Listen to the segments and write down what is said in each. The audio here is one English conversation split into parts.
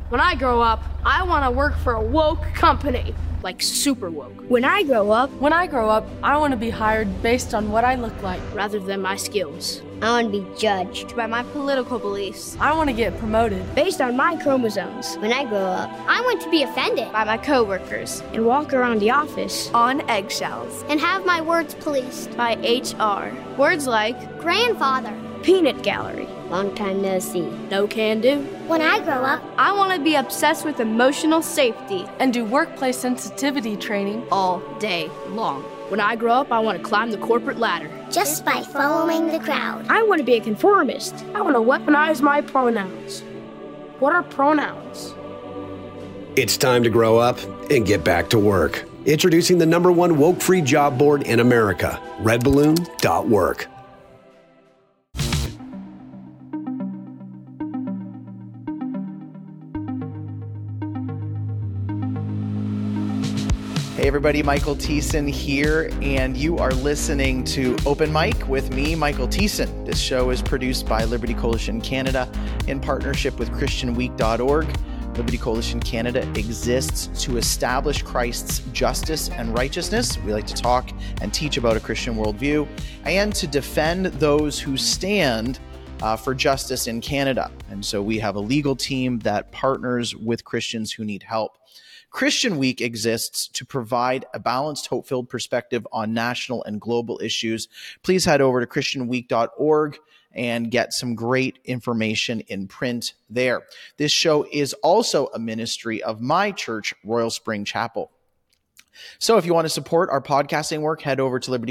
When I grow up, I want to work for a woke company, like super woke. When I grow up, I want to be hired based on what I look like, rather than my skills. I want to be judged by my political beliefs. I want to get promoted based on my chromosomes. When I grow up, I want to be offended by my coworkers and walk around the office on eggshells and have my words policed by HR. Words like grandfather, peanut gallery, long time no see, no can do. When I grow up, I want to be obsessed with emotional safety and do workplace sensitivity training all day long. When I grow up, I want to climb the corporate ladder just by following the crowd. I want to be a conformist. I want to weaponize my pronouns. What are pronouns? It's time to grow up and get back to work. Introducing the #1 woke-free job board in America, redballoon.work. Hey everybody, Michael Thiessen here, and you are listening to Open Mic with me, Michael Thiessen. This show is produced by Liberty Coalition Canada in partnership with ChristianWeek.org. Liberty Coalition Canada exists to establish Christ's justice and righteousness. We like to talk and teach about a Christian worldview, and to defend those who stand for justice in Canada. And so we have a legal team that partners with Christians who need help. Christian Week exists to provide a balanced, hope-filled perspective on national and global issues. Please head over to ChristianWeek.org and get some great information in print there. This show is also a ministry of my church, Royal Spring Chapel. So if you want to support our podcasting work, head over to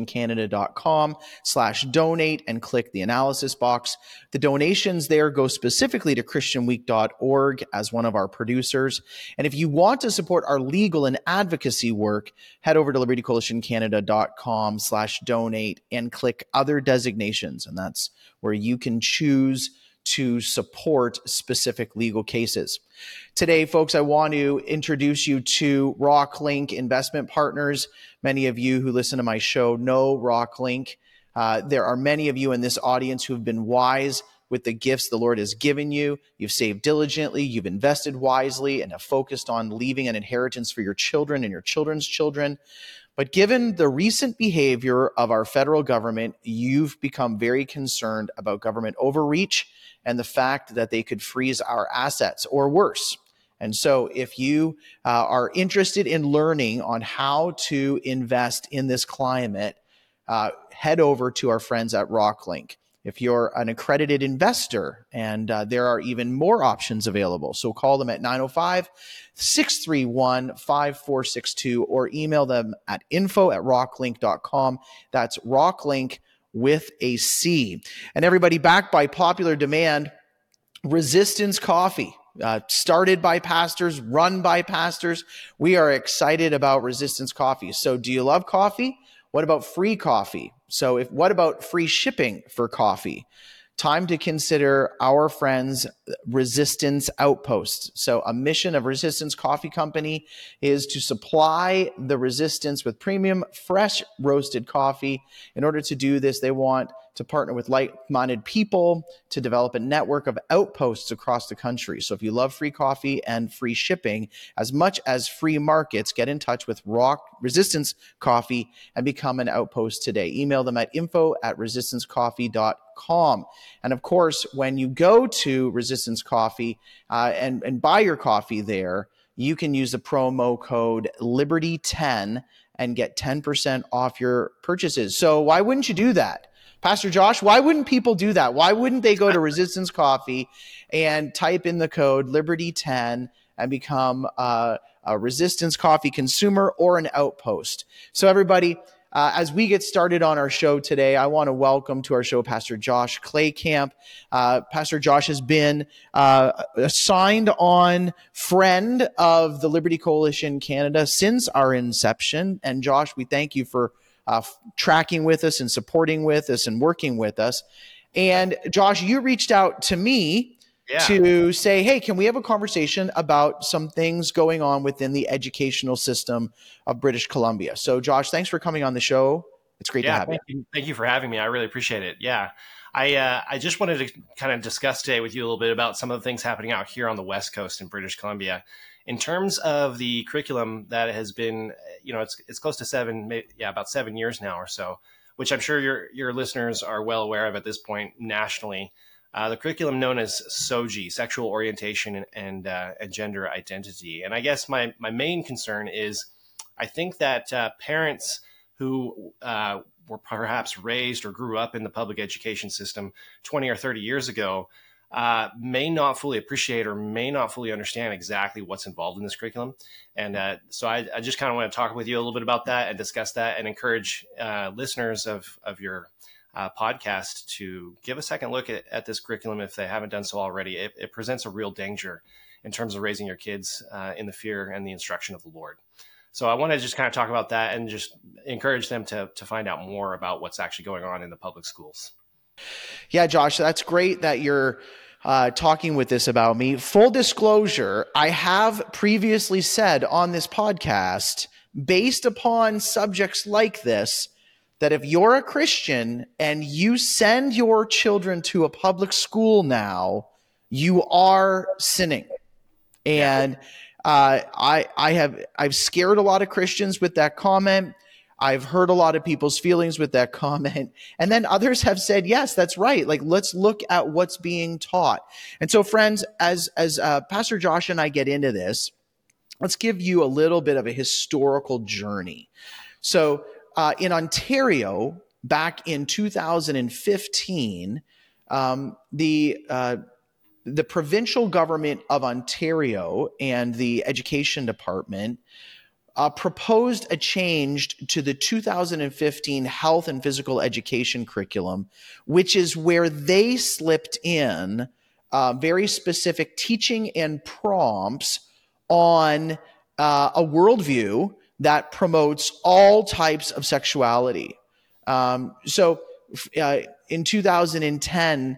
libertycoalitioncanada.com/donate and click the analysis box. The donations there go specifically to ChristianWeek.org as one of our producers. And if you want to support our legal and advocacy work, head over to libertycoalitioncanada.com/donate and click other designations. And that's where you can choose to support specific legal cases. Today, folks, I want to introduce you to RockLink Investment Partners. Many of you who listen to my show know RockLink. There are many of you in this audience who have been wise with the gifts the Lord has given you. You've saved diligently, you've invested wisely, and have focused on leaving an inheritance for your children and your children's children. But given the recent behavior of our federal government, you've become very concerned about government overreach and the fact that they could freeze our assets or worse. And so if you are interested in learning on how to invest in this climate, head over to our friends at RockLink. If you're an accredited investor, and there are even more options available. So call them at 905-631-5462 or email them at info@rocklink.com. That's RockLink with a C. And everybody, backed by popular demand, Resistance Coffee. Started by pastors, run by pastors. We are excited about Resistance Coffee. So do you love coffee? What about free coffee? So what about free shipping for coffee? Time to consider our friends Resistance Outpost. So a mission of Resistance Coffee Company is to supply the Resistance with premium, fresh roasted coffee. In order to do this, they want to partner with like-minded people to develop a network of outposts across the country. So if you love free coffee and free shipping, as much as free markets, get in touch with Resistance Coffee and become an outpost today. Email them at info@resistancecoffee.com. And of course, when you go to Resistance Coffee and buy your coffee there, you can use the promo code Liberty10 and get 10% off your purchases. So why wouldn't you do that? Pastor Josh, why wouldn't people do that? Why wouldn't they go to Resistance Coffee and type in the code Liberty10 and become a Resistance Coffee consumer or an outpost? So everybody, as we get started on our show today, I want to welcome to our show Pastor Josh Claycamp. Pastor Josh has been a signed-on friend of the Liberty Coalition Canada since our inception. And Josh, we thank you for tracking with us and supporting with us and working with us. And Josh, you reached out to me to say, hey, can we have a conversation about some things going on within the educational system of British Columbia? So Josh, thanks for coming on the show. It's great to have you. Thank you for having me. I really appreciate it. Yeah. I just wanted to kind of discuss today with you a little bit about some of the things happening out here on the West Coast in British Columbia. In terms of the curriculum that has been, it's close to about 7 years now or so, which I'm sure your listeners are well aware of at this point nationally. The curriculum known as SOGI, Sexual Orientation and Gender Identity. And I guess my main concern is I think that parents who were perhaps raised or grew up in the public education system 20 or 30 years ago may not fully appreciate or may not fully understand exactly what's involved in this curriculum. And so I just kind of want to talk with you a little bit about that and discuss that and encourage listeners of your podcast to give a second look at this curriculum if they haven't done so already. It presents a real danger in terms of raising your kids in the fear and the instruction of the Lord. So I want to just kind of talk about that and just encourage them to find out more about what's actually going on in the public schools. Yeah, Josh, that's great that you're talking with this about me. Full disclosure, I have previously said on this podcast, based upon subjects like this, that if you're a Christian and you send your children to a public school now, you are sinning. And I've scared a lot of Christians with that comment. I've hurt a lot of people's feelings with that comment. And then others have said, yes, that's right. Like, let's look at what's being taught. And so, friends, as Pastor Josh and I get into this, let's give you a little bit of a historical journey. So in Ontario, back in 2015, the provincial government of Ontario and the education department proposed a change to the 2015 health and physical education curriculum, which is where they slipped in very specific teaching and prompts on a worldview that promotes all types of sexuality. So in 2010,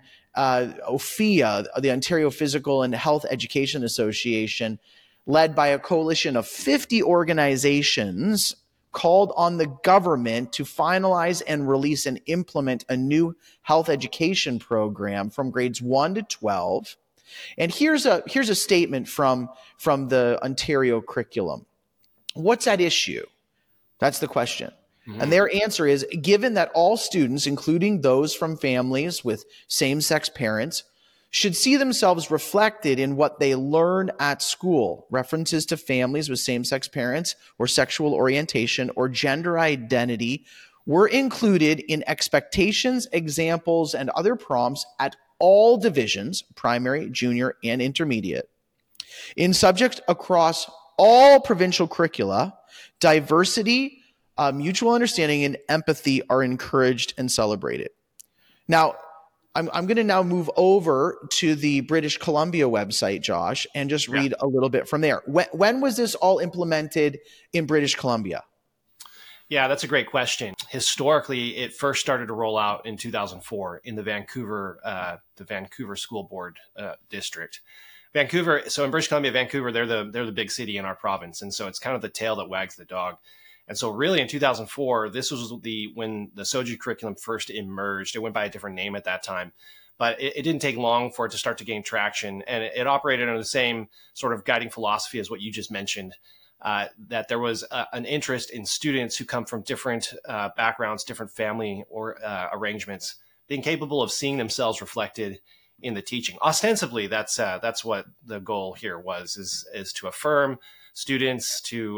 OPHEA, the Ontario Physical and Health Education Association, led by a coalition of 50 organizations, called on the government to finalize and release and implement a new health education program from grades 1 to 12. And here's a statement from the Ontario curriculum. What's at issue? That's the question. Mm-hmm. And their answer is, given that all students, including those from families with same-sex parents, should see themselves reflected in what they learn at school, references to families with same-sex parents or sexual orientation or gender identity were included in expectations, examples, and other prompts at all divisions, primary, junior, and intermediate. In subjects across all provincial curricula, diversity, mutual understanding, and empathy are encouraged and celebrated. Now, I'm going to now move over to the British Columbia website, Josh, and just read a little bit from there. When was this all implemented in British Columbia? Yeah, that's a great question. Historically, it first started to roll out in 2004 in the Vancouver School Board district. Vancouver. So in British Columbia, Vancouver, they're the big city in our province, and so it's kind of the tail that wags the dog. And so really in 2004, this was when the SOGI curriculum first emerged. It went by a different name at that time, but it didn't take long for it to start to gain traction. And it operated under the same sort of guiding philosophy as what you just mentioned, that there was an interest in students who come from different backgrounds, different family or arrangements, being capable of seeing themselves reflected in the teaching. Ostensibly, that's what the goal here was, is to affirm students, to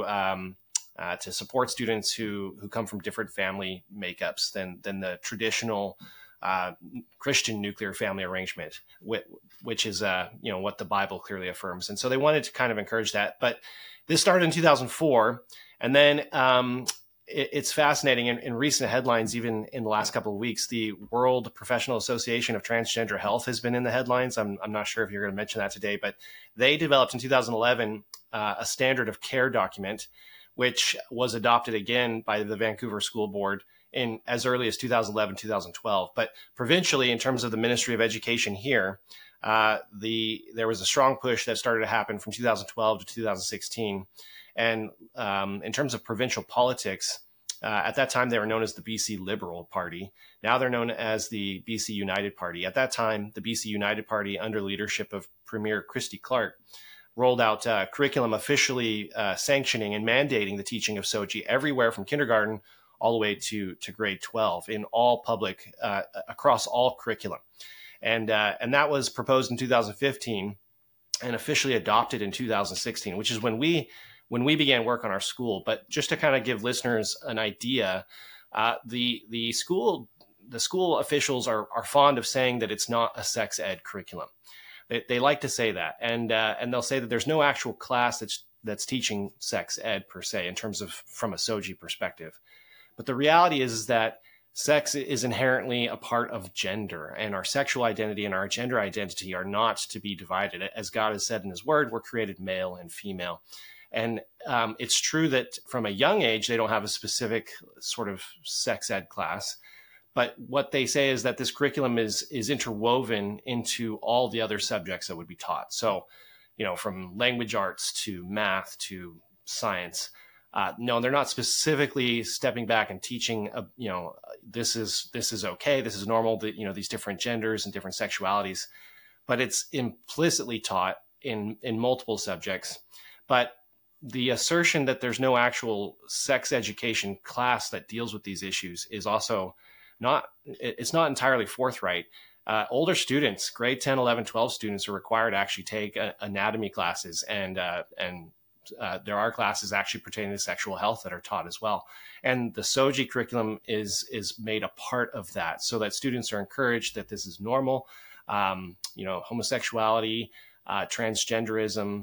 support students who come from different family makeups than the traditional Christian nuclear family arrangement, which is what the Bible clearly affirms. And so they wanted to kind of encourage that. But this started in 2004, and then it's fascinating. In recent headlines, even in the last couple of weeks, the World Professional Association of Transgender Health has been in the headlines. I'm not sure if you're going to mention that today, but they developed in 2011 a standard of care document, which was adopted again by the Vancouver School Board in as early as 2011, 2012. But provincially, in terms of the Ministry of Education here, there was a strong push that started to happen from 2012 to 2016. And in terms of provincial politics, At that time, they were known as the BC Liberal Party. Now they're known as the BC United Party. At that time, the BC United Party, under leadership of Premier Christy Clark, rolled out curriculum officially sanctioning and mandating the teaching of SOGI everywhere from kindergarten all the way to grade 12 in all public, across all curriculum. And that was proposed in 2015 and officially adopted in 2016, which is when we began work on our school. But just to kind of give listeners an idea, the school officials are fond of saying that it's not a sex ed curriculum. They like to say that, and they'll say that there's no actual class that's teaching sex ed per se in terms of from a SOGI perspective. But the reality is that sex is inherently a part of gender, and our sexual identity and our gender identity are not to be divided. As God has said in his word, we're created male and female. And it's true that from a young age, they don't have a specific sort of sex ed class. But what they say is that this curriculum is interwoven into all the other subjects that would be taught. So, from language arts to math to science. No, they're not specifically stepping back and teaching, this is okay, this is normal, these different genders and different sexualities. But it's implicitly taught in multiple subjects. But the assertion that there's no actual sex education class that deals with these issues is also it's not entirely forthright. Older students, grade 10, 11, 12 students are required to actually take anatomy classes, and there are classes actually pertaining to sexual health that are taught as well. And the SOGI curriculum is made a part of that, so that students are encouraged that this is normal. Homosexuality, transgenderism,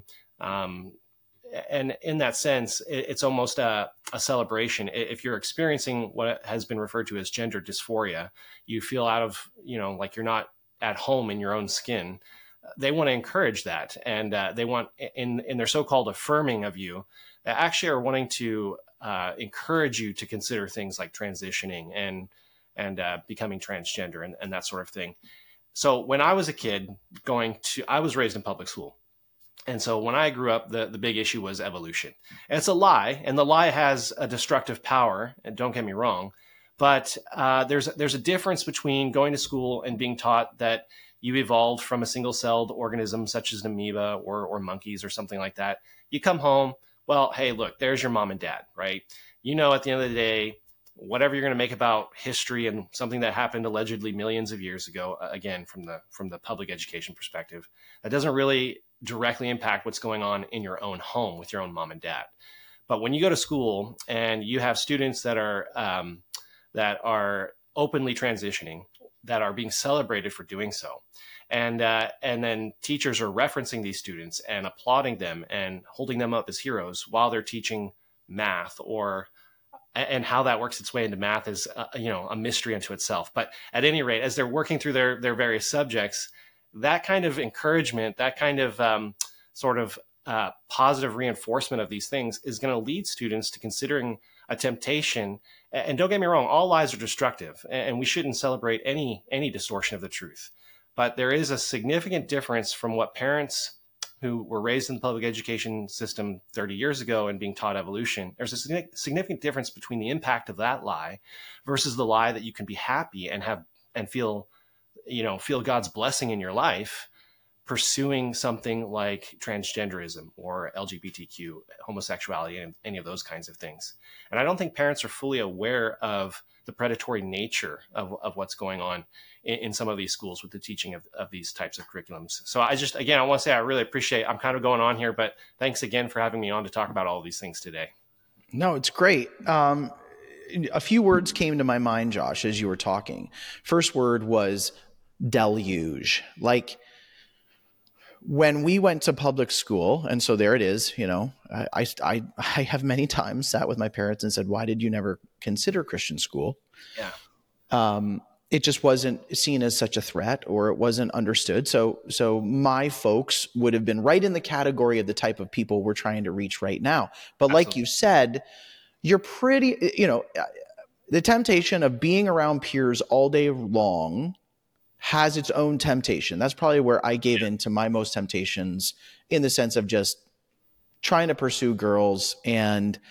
and in that sense, it's almost a celebration. If you're experiencing what has been referred to as gender dysphoria, you feel out of, like you're not at home in your own skin. They want to encourage that. And they want, in their so-called affirming of you, they actually are wanting to encourage you to consider things like transitioning and becoming transgender and that sort of thing. So when I was a kid I was raised in public school. And so when I grew up, the big issue was evolution. And it's a lie, and the lie has a destructive power, and don't get me wrong, but there's a difference between going to school and being taught that you evolved from a single-celled organism such as an amoeba or monkeys or something like that. You come home, well, hey, look, there's your mom and dad, right? At the end of the day, whatever you're going to make about history and something that happened allegedly millions of years ago, again, from the public education perspective, that doesn't really directly impact what's going on in your own home with your own mom and dad. But when you go to school and you have students that are openly transitioning, that are being celebrated for doing so, and then teachers are referencing these students and applauding them and holding them up as heroes while they're teaching math, and how that works its way into math is a mystery unto itself. But at any rate, as they're working through their various subjects, that kind of encouragement, that kind of positive reinforcement of these things is going to lead students to considering a temptation. And don't get me wrong, all lies are destructive, and we shouldn't celebrate any distortion of the truth. But there is a significant difference from what parents who were raised in the public education system 30 years ago and being taught evolution. There's a significant difference between the impact of that lie versus the lie that you can be happy and feel God's blessing in your life pursuing something like transgenderism or LGBTQ, homosexuality, and any of those kinds of things. And I don't think parents are fully aware of the predatory nature of what's going on in some of these schools with the teaching of these types of curriculums. So I want to say I really appreciate, I'm kind of going on here, but thanks again for having me on to talk about all of these things today. No, it's great. A few words came to my mind, Josh, as you were talking. First word was deluge. Like when we went to public school, and so there it is, I have many times sat with my parents and said, why did you never consider Christian school? Yeah. It just wasn't seen as such a threat, or it wasn't understood. So my folks would have been right in the category of the type of people we're trying to reach right now. But Absolutely. Like you said, you're pretty, the temptation of being around peers all day long has its own temptation. That's probably where I gave in to my most temptations, in the sense of just trying to pursue girls and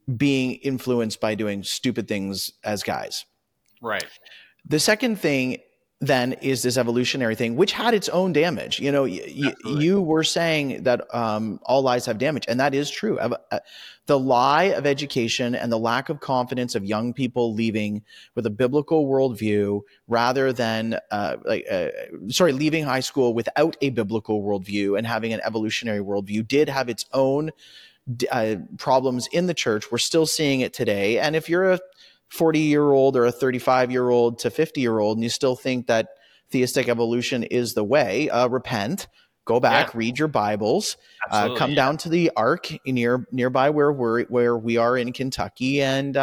being influenced by doing stupid things as guys. Right. The second thing then is this evolutionary thing, which had its own damage. You know, you were saying that all lies have damage, and that is true. The lie of education and the lack of confidence of young people leaving with a biblical worldview rather than leaving high school without a biblical worldview and having an evolutionary worldview did have its own problems in the church. We're still seeing it today. And if you're a 40-year-old or a 35-year-old to 50-year-old and you still think that theistic evolution is the way, repent, go back, read your Bibles, come down to the Ark nearby where we are in Kentucky, and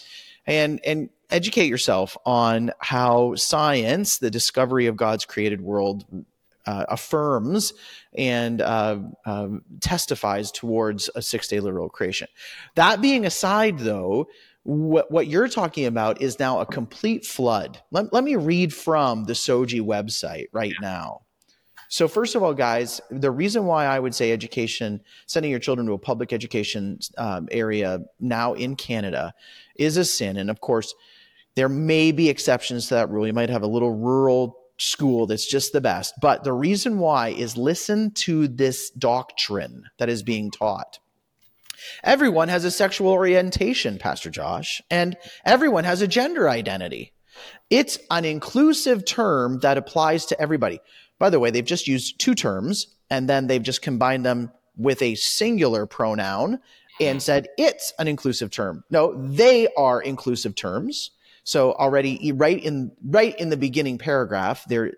educate yourself on how science, the discovery of God's created world, affirms and testifies towards a six-day literal creation. That being aside, though, what you're talking about is now a complete flood. Let me read from the SOGI website right now. So first of all, guys, the reason why I would say education, sending your children to a public education area now in Canada is a sin. And of course, there may be exceptions to that rule. You might have a little rural school that's just the best. But the reason why is listen to this doctrine that is being taught. Everyone has a sexual orientation, Pastor Josh, and everyone has a gender identity. It's an inclusive term that applies to everybody. By the way, they've just used two terms, and then they've just combined them with a singular pronoun and said it's an inclusive term. No, they are inclusive terms. So already right in the beginning paragraph, their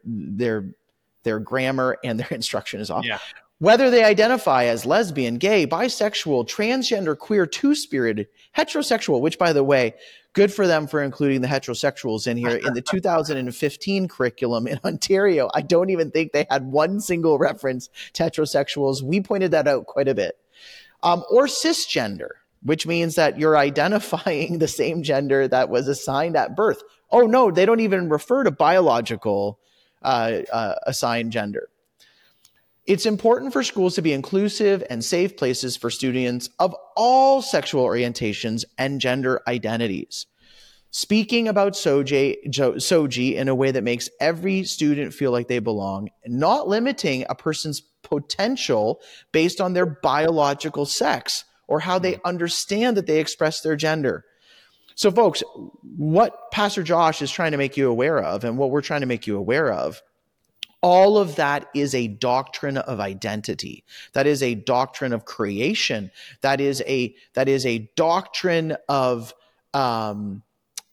grammar and their instruction is off. Yeah. Whether they identify as lesbian, gay, bisexual, transgender, queer, two-spirited, heterosexual, which, by the way, good for them for including the heterosexuals in here. In the 2015 curriculum in Ontario, I don't even think they had one single reference to heterosexuals. We pointed that out quite a bit. Or cisgender, which means that you're identifying the same gender that was assigned at birth. Oh, no, they don't even refer to biological assigned gender. It's important for schools to be inclusive and safe places for students of all sexual orientations and gender identities. Speaking about SOGI in a way that makes every student feel like they belong, not limiting a person's potential based on their biological sex or how they understand that they express their gender. So, folks, what Pastor Josh is trying to make you aware of and what we're trying to make you aware of, all of that is a doctrine of identity. That is a doctrine of creation. That is a doctrine of an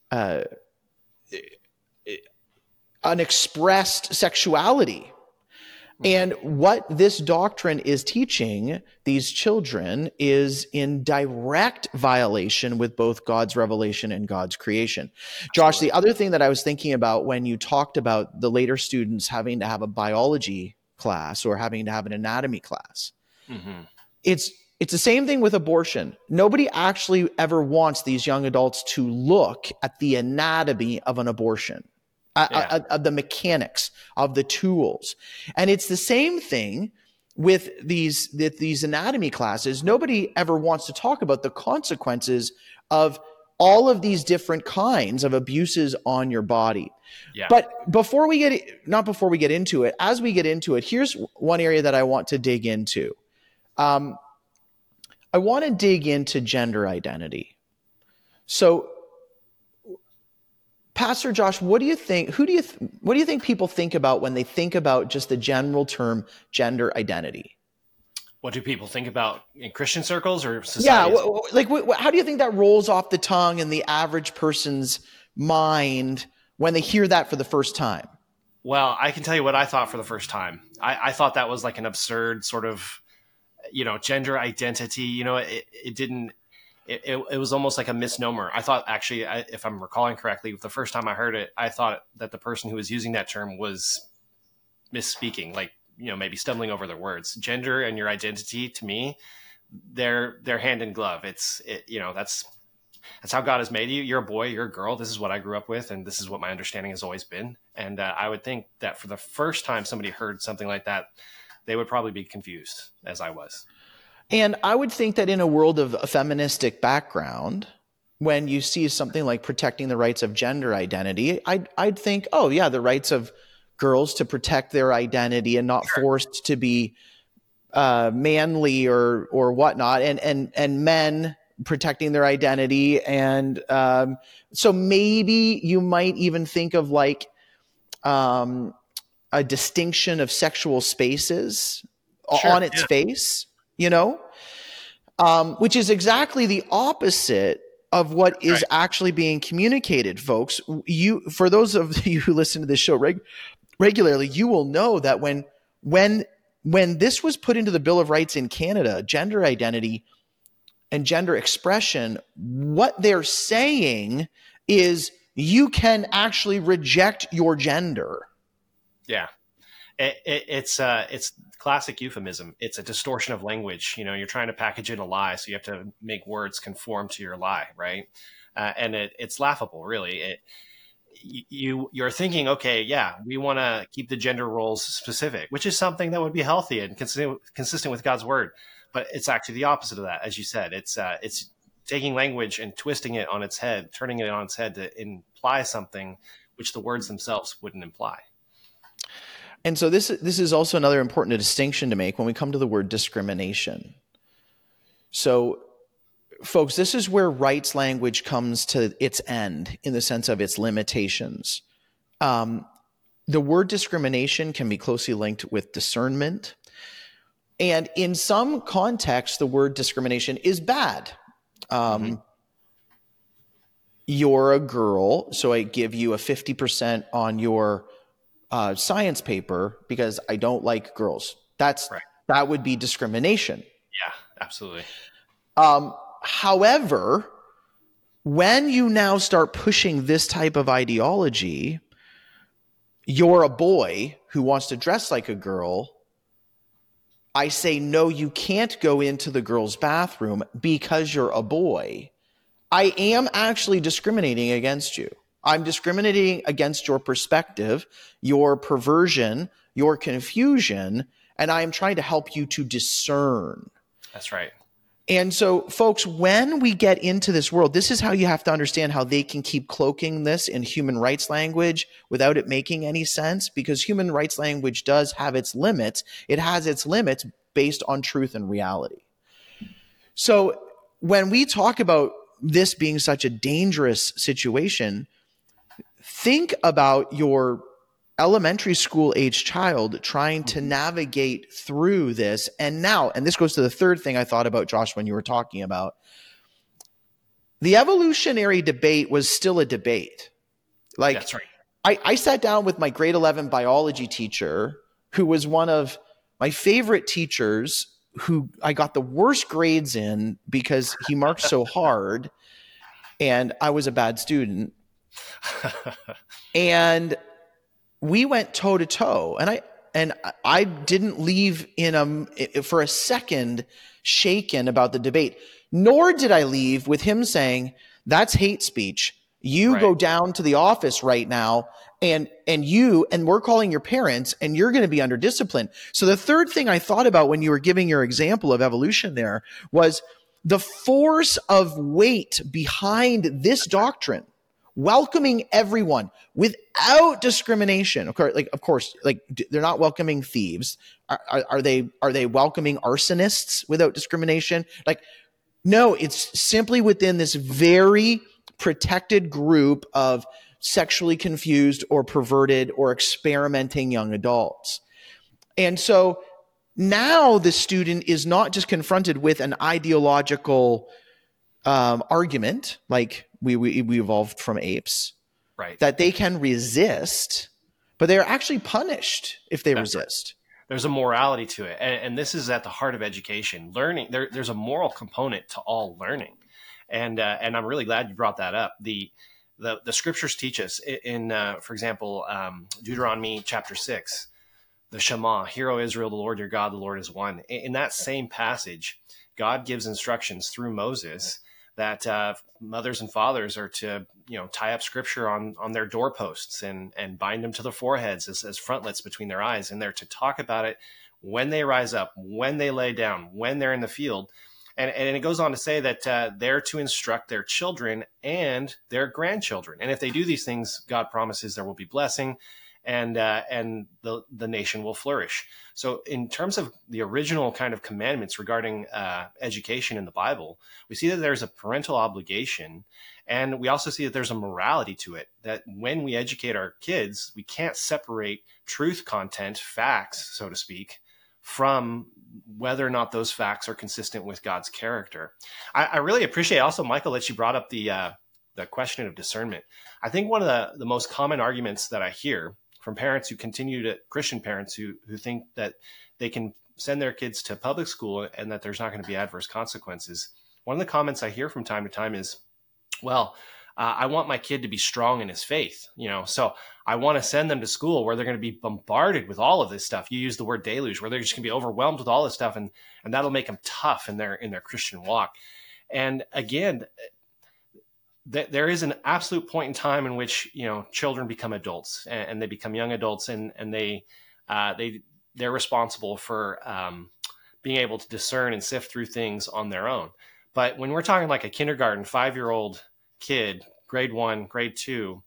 expressed sexuality. And what this doctrine is teaching these children is in direct violation with both God's revelation and God's creation. Josh, the other thing that I was thinking about when you talked about the later students having to have a biology class or having to have an anatomy class, it's the same thing with abortion. Nobody actually ever wants these young adults to look at the anatomy of an abortion. Of the mechanics of the tools. And it's the same thing with these anatomy classes. Nobody ever wants to talk about the consequences of all of these different kinds of abuses on your body. Yeah. But as we get into it, here's one area that I want to dig into. I want to dig into gender identity. So, Pastor Josh, what do you think? What do you think people think about when they think about just the general term gender identity? What do people think about in Christian circles or society? Yeah, how do you think that rolls off the tongue in the average person's mind when they hear that for the first time? Well, I can tell you what I thought for the first time. I thought that was like an absurd sort of, gender identity. It was almost like a misnomer. I thought, actually, if I'm recalling correctly, the first time I heard it, I thought that the person who was using that term was misspeaking, maybe stumbling over their words. Gender and your identity, to me, they're hand in glove. That's how God has made you. You're a boy, you're a girl. This is what I grew up with, and this is what my understanding has always been. And I would think that for the first time somebody heard something like that, they would probably be confused, as I was. And I would think that in a world of a feministic background, when you see something like protecting the rights of gender identity, I'd think, oh yeah, the rights of girls to protect their identity and not forced to be manly or whatnot, and men protecting their identity. And so maybe you might even think of like a distinction of sexual spaces on its face, you know, which is exactly the opposite of what is actually being communicated, folks. For those of you who listen to this show regularly, you will know that when this was put into the Bill of Rights in Canada, gender identity and gender expression, what they're saying is you can actually reject your gender. Yeah. It's classic euphemism. It's a distortion of language. You know, you're trying to package in a lie, so you have to make words conform to your lie, right? And it's laughable, really. You're thinking, okay, yeah, we want to keep the gender roles specific, which is something that would be healthy and consistent with God's word. But it's actually the opposite of that, as you said. It's taking language and twisting it on its head, turning it on its head to imply something which the words themselves wouldn't imply. And so this is also another important distinction to make when we come to the word discrimination. So, folks, this is where rights language comes to its end in the sense of its limitations. The word discrimination can be closely linked with discernment. And in some contexts, the word discrimination is bad. You're a girl, so I give you a 50% on your science paper because I don't like girls. That would be discrimination. Yeah, absolutely. However, when you now start pushing this type of ideology, you're a boy who wants to dress like a girl. I say, no, you can't go into the girls' bathroom because you're a boy. I am actually discriminating against you. I'm discriminating against your perspective, your perversion, your confusion, and I am trying to help you to discern. That's right. And so, folks, when we get into this world, this is how you have to understand how they can keep cloaking this in human rights language without it making any sense, because human rights language does have its limits. It has its limits based on truth and reality. So when we talk about this being such a dangerous situation, think about your elementary school age child trying to navigate through this. And this goes to the third thing I thought about, Josh, when you were talking about the evolutionary debate was still a debate. Like, that's right. I sat down with my grade 11 biology teacher, who was one of my favorite teachers, who I got the worst grades in because he marked so hard and I was a bad student. And we went toe to toe, and I didn't leave for a second shaken about the debate, nor did I leave with him saying, that's hate speech. You go down to the office right now and we're calling your parents and you're going to be under discipline. So the third thing I thought about when you were giving your example of evolution there was the force of weight behind this doctrine, welcoming everyone without discrimination. Of course, they're not welcoming thieves. Are they welcoming arsonists without discrimination? No, it's simply within this very protected group of sexually confused or perverted or experimenting young adults. And so now the student is not just confronted with an ideological argument, like we evolved from apes, right, that they can resist, but they're actually punished if they resist. Right. There's a morality to it. And this is at the heart of education. Learning, there's a moral component to all learning. And I'm really glad you brought that up. The scriptures teach us in for example, Deuteronomy chapter 6, the Shema, hear, O Israel, the Lord your God, the Lord is one. In that same passage, God gives instructions through Moses that mothers and fathers are to, tie up scripture on their doorposts and bind them to their foreheads as frontlets between their eyes. And they're to talk about it when they rise up, when they lay down, when they're in the field. And it goes on to say that they're to instruct their children and their grandchildren. And if they do these things, God promises there will be blessing, and the nation will flourish. So in terms of the original kind of commandments regarding education in the Bible, we see that there's a parental obligation, and we also see that there's a morality to it, that when we educate our kids, we can't separate truth content, facts, so to speak, from whether or not those facts are consistent with God's character. I really appreciate also, Michael, that you brought up the question of discernment. I think one of the most common arguments that I hear from parents who continue to, Christian parents who think that they can send their kids to public school and that there's not going to be adverse consequences. One of the comments I hear from time to time is, well, I want my kid to be strong in his faith, so I want to send them to school where they're going to be bombarded with all of this stuff. You use the word deluge, where they're just going to be overwhelmed with all this stuff, and that'll make them tough in their Christian walk. And again, there is an absolute point in time in which children become adults and they become young adults, and they're responsible for being able to discern and sift through things on their own. But when we're talking like a kindergarten 5-year-old kid, grade 1, grade 2,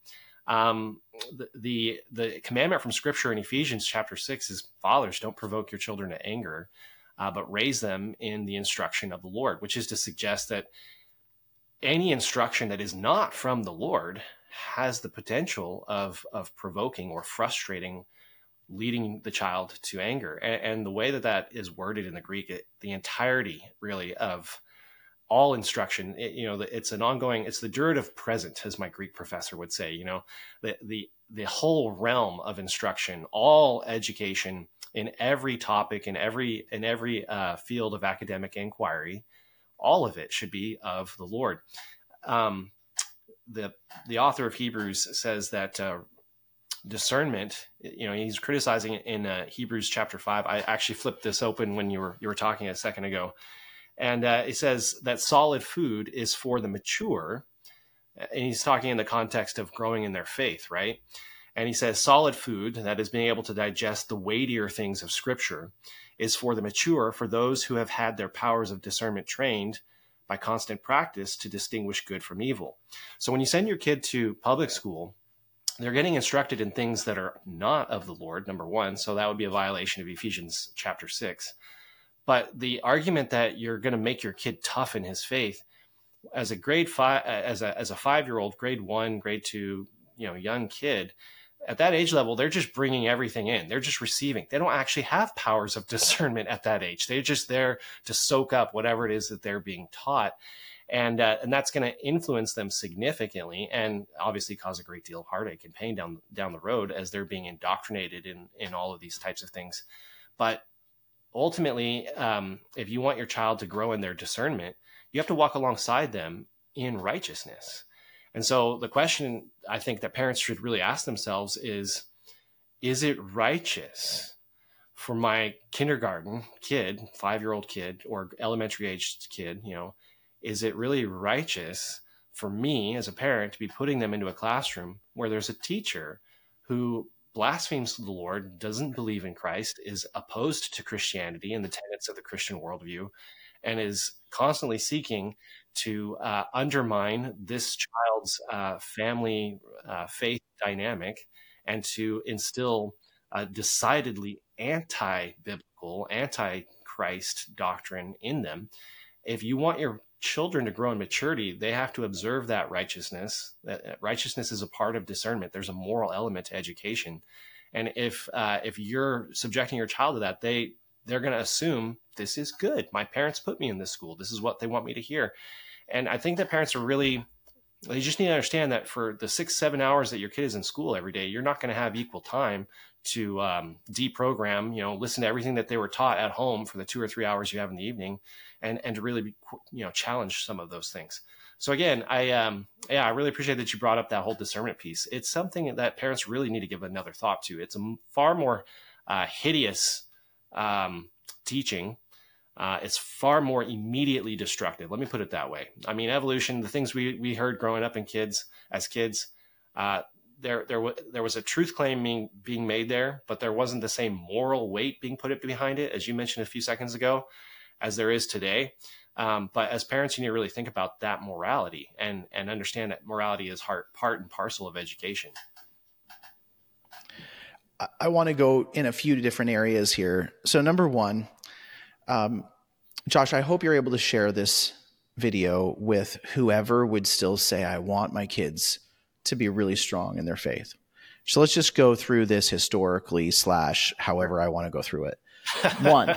the commandment from Scripture in Ephesians chapter 6 is, fathers, don't provoke your children to anger, but raise them in the instruction of the Lord, which is to suggest that any instruction that is not from the Lord has the potential of provoking or frustrating, leading the child to anger. And the way that is worded in the Greek, the entirety really of all instruction, it's an ongoing, it's the durative present, as my Greek professor would say, the whole realm of instruction, all education in every topic, in every field of academic inquiry, all of it should be of the Lord. The author of Hebrews says that discernment, he's criticizing it in Hebrews chapter 5. I actually flipped this open when you were talking a second ago. And it says that solid food is for the mature. And he's talking in the context of growing in their faith, right? And he says solid food, that is being able to digest the weightier things of Scripture, is for the mature, for those who have had their powers of discernment trained by constant practice to distinguish good from evil. So when you send your kid to public school, they're getting instructed in things that are not of the Lord, number one. So that would be a violation of Ephesians chapter 6. But the argument that you're going to make your kid tough in his faith, as a grade 5, as a 5-year-old, grade 1, grade 2, young kid, at that age level, they're just bringing everything in. They're just receiving. They don't actually have powers of discernment at that age. They're just there to soak up whatever it is that they're being taught. And that's going to influence them significantly and obviously cause a great deal of heartache and pain down the road as they're being indoctrinated in all of these types of things. But ultimately, if you want your child to grow in their discernment, you have to walk alongside them in righteousness. And so the question I think that parents should really ask themselves is it righteous for my kindergarten kid, 5-year-old kid, or elementary aged kid, is it really righteous for me as a parent to be putting them into a classroom where there's a teacher who blasphemes the Lord, doesn't believe in Christ, is opposed to Christianity and the tenets of the Christian worldview, and is constantly seeking to undermine this child's family faith dynamic and to instill decidedly anti-biblical, anti-Christ doctrine in them? If you want your children to grow in maturity, they have to observe that righteousness. That righteousness is a part of discernment. There's a moral element to education. And if you're subjecting your child to that, they're going to assume this is good. My parents put me in this school. This is what they want me to hear. And I think that parents they just need to understand that for the 6-7 hours that your kid is in school every day, you're not going to have equal time to deprogram, listen to everything that they were taught at home for the 2 or 3 hours you have in the evening, and to really, challenge some of those things. So again, I really appreciate that you brought up that whole discernment piece. It's something that parents really need to give another thought to. It's a far more hideous teaching. It's far more immediately destructive. Let me put it that way. I mean, evolution, the things we heard growing up as kids, there was a truth claim being made there, but there wasn't the same moral weight being put behind it, as you mentioned a few seconds ago, as there is today. But as parents, you need to really think about that morality and understand that morality is part and parcel of education. I want to go in a few different areas here. So number one, Josh, I hope you're able to share this video with whoever would still say, I want my kids to be really strong in their faith. So let's just go through this historically / however I want to go through it. One,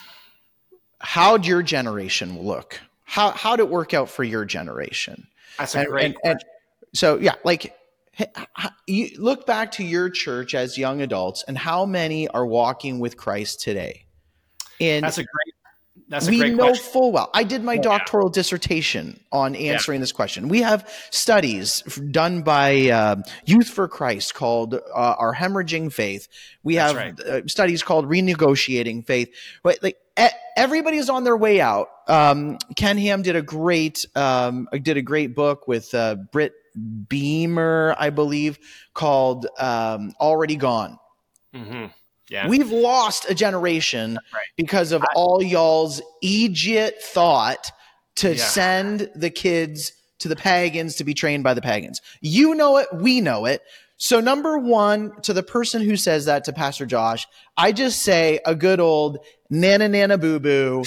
how'd your generation look? How'd it work out for your generation? That's a great question. So yeah, like you look back to your church as young adults and how many are walking with Christ today? And that's a great we know question. full well. I did my doctoral dissertation on answering this question. We have studies done by Youth for Christ called Our Hemorrhaging Faith. We have studies called Renegotiating Faith. But like everybody's on their way out. Ken Ham did a great book with Britt Beamer, I believe, called Already Gone. Mm-hmm. Yeah. We've lost a generation because of all y'all's idiot thought to send the kids to the pagans to be trained by the pagans. You know it. We know it. So number one, to the person who says that to Pastor Josh, I just say a good old nana nana boo boo.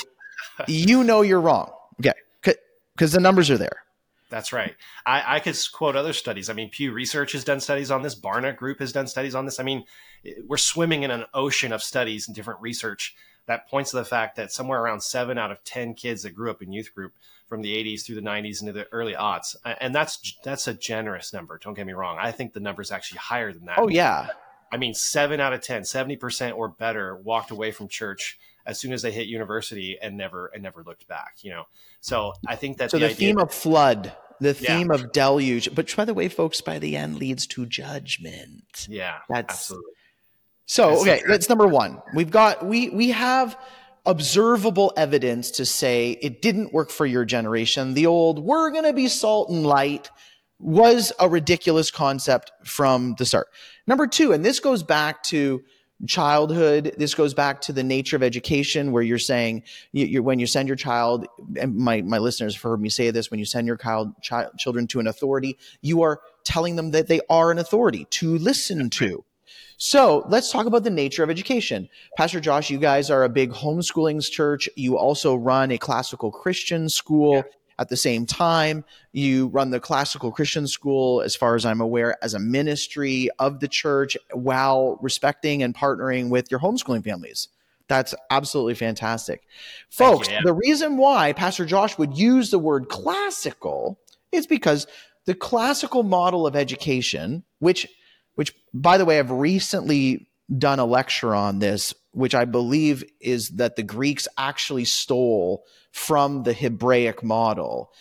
You know you're wrong. Okay. Because the numbers are there. That's right. I could quote other studies. I mean, Pew Research has done studies on this. Barna Group has done studies on this. I mean, we're swimming in an ocean of studies and different research that points to the fact that somewhere around 7 out of 10 kids that grew up in youth group from the 80s through the 90s into the early aughts. And that's a generous number. Don't get me wrong. I think the number is actually higher than that. Oh, yeah. I mean, 7 out of 10, 70% or better walked away from church as soon as they hit university and never looked back, you know? So I think that the theme of flood, the theme of deluge, but by the way, folks, by the end leads to judgment. Yeah, that's absolutely. So, okay, that's number one. We have observable evidence to say it didn't work for your generation. The old, we're going to be salt and light was a ridiculous concept from the start. Number two, and this goes back to childhood. This goes back to the nature of education, where you're saying when you send your child, and my listeners have heard me say this, when you send your children to an authority, you are telling them that they are an authority to listen to. So let's talk about the nature of education. Pastor Josh, you guys are a big homeschooling church. You also run a classical Christian school. At the same time, you run the classical Christian school, as far as I'm aware, as a ministry of the church while respecting and partnering with your homeschooling families. That's absolutely fantastic. Folks, the reason why Pastor Josh would use the word classical is because the classical model of education, which by the way, I've recently done a lecture on this, which I believe is that the Greeks actually stole from the Hebraic model,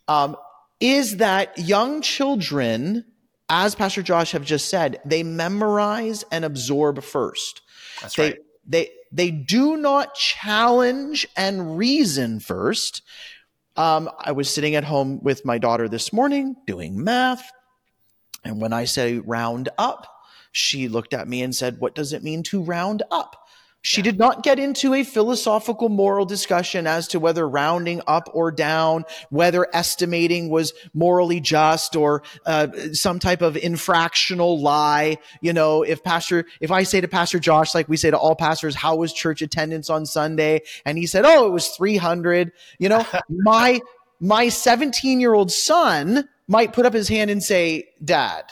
is that young children, as Pastor Josh have just said, they memorize and absorb first. That's right. They do not challenge and reason first. I was sitting at home with my daughter this morning doing math, and when I say round up, she looked at me and said, "What does it mean to round up?" She did not get into a philosophical moral discussion as to whether rounding up or down, whether estimating was morally just or some type of infractional lie. You know, if I say to Pastor Josh, like we say to all pastors, how was church attendance on Sunday? And he said, oh, it was 300. You know, my 17-year-old son might put up his hand and say, Dad,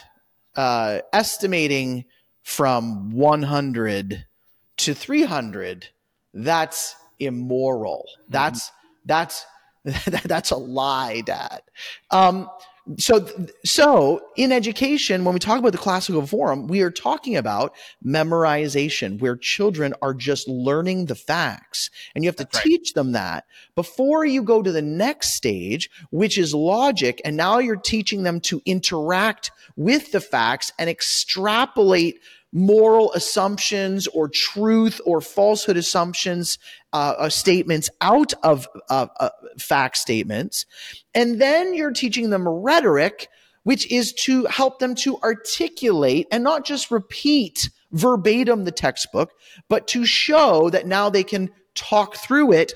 estimating from 100 to 300, that's immoral. That's a lie, Dad. So in education, when we talk about the classical form, we are talking about memorization, where children are just learning the facts, and you have to teach them that before you go to the next stage, which is logic. And now you're teaching them to interact with the facts and extrapolate moral assumptions or truth or falsehood assumptions, statements out of fact statements. And then you're teaching them rhetoric, which is to help them to articulate and not just repeat verbatim the textbook, but to show that now they can talk through it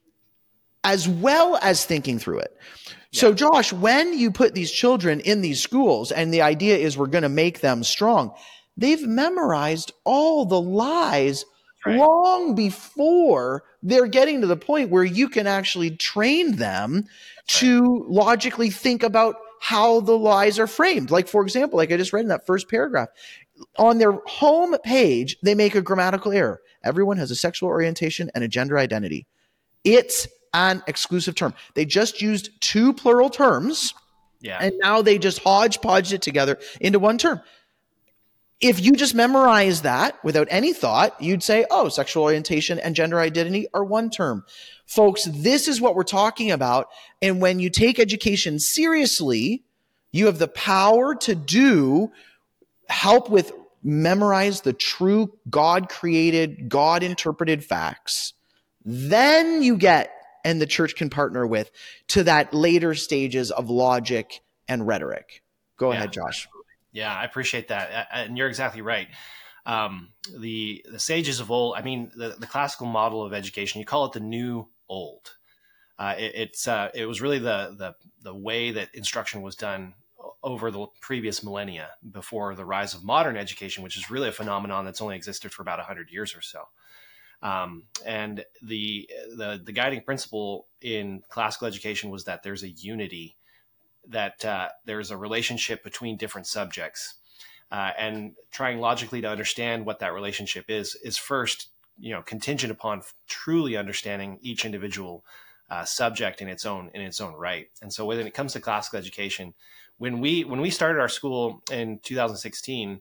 as well as thinking through it. Yeah. So Josh, when you put these children in these schools and the idea is we're going to make them strong, they've memorized all the lies long before they're getting to the point where you can actually train them to logically think about how the lies are framed. Like, for example, like I just read in that first paragraph, on their home page, they make a grammatical error. Everyone has a sexual orientation and a gender identity. It's an exclusive term. They just used two plural terms, and now they just hodgepodged it together into one term. If you just memorize that without any thought, you'd say, oh, sexual orientation and gender identity are one term. Folks, this is what we're talking about. And when you take education seriously, you have the power to help with memorize the true God-created, God-interpreted facts. Then you get, and the church can partner with, to that later stages of logic and rhetoric. Go ahead, Josh. Yeah, I appreciate that. And you're exactly right. The sages of old, I mean, the classical model of education, you call it the new old. It was really the way that instruction was done over the previous millennia before the rise of modern education, which is really a phenomenon that's only existed for about 100 years or so. And the guiding principle in classical education was that there's a unity, that there's a relationship between different subjects, and trying logically to understand what that relationship is first, contingent upon truly understanding each individual subject in its own right. And so when it comes to classical education, when we started our school in 2016,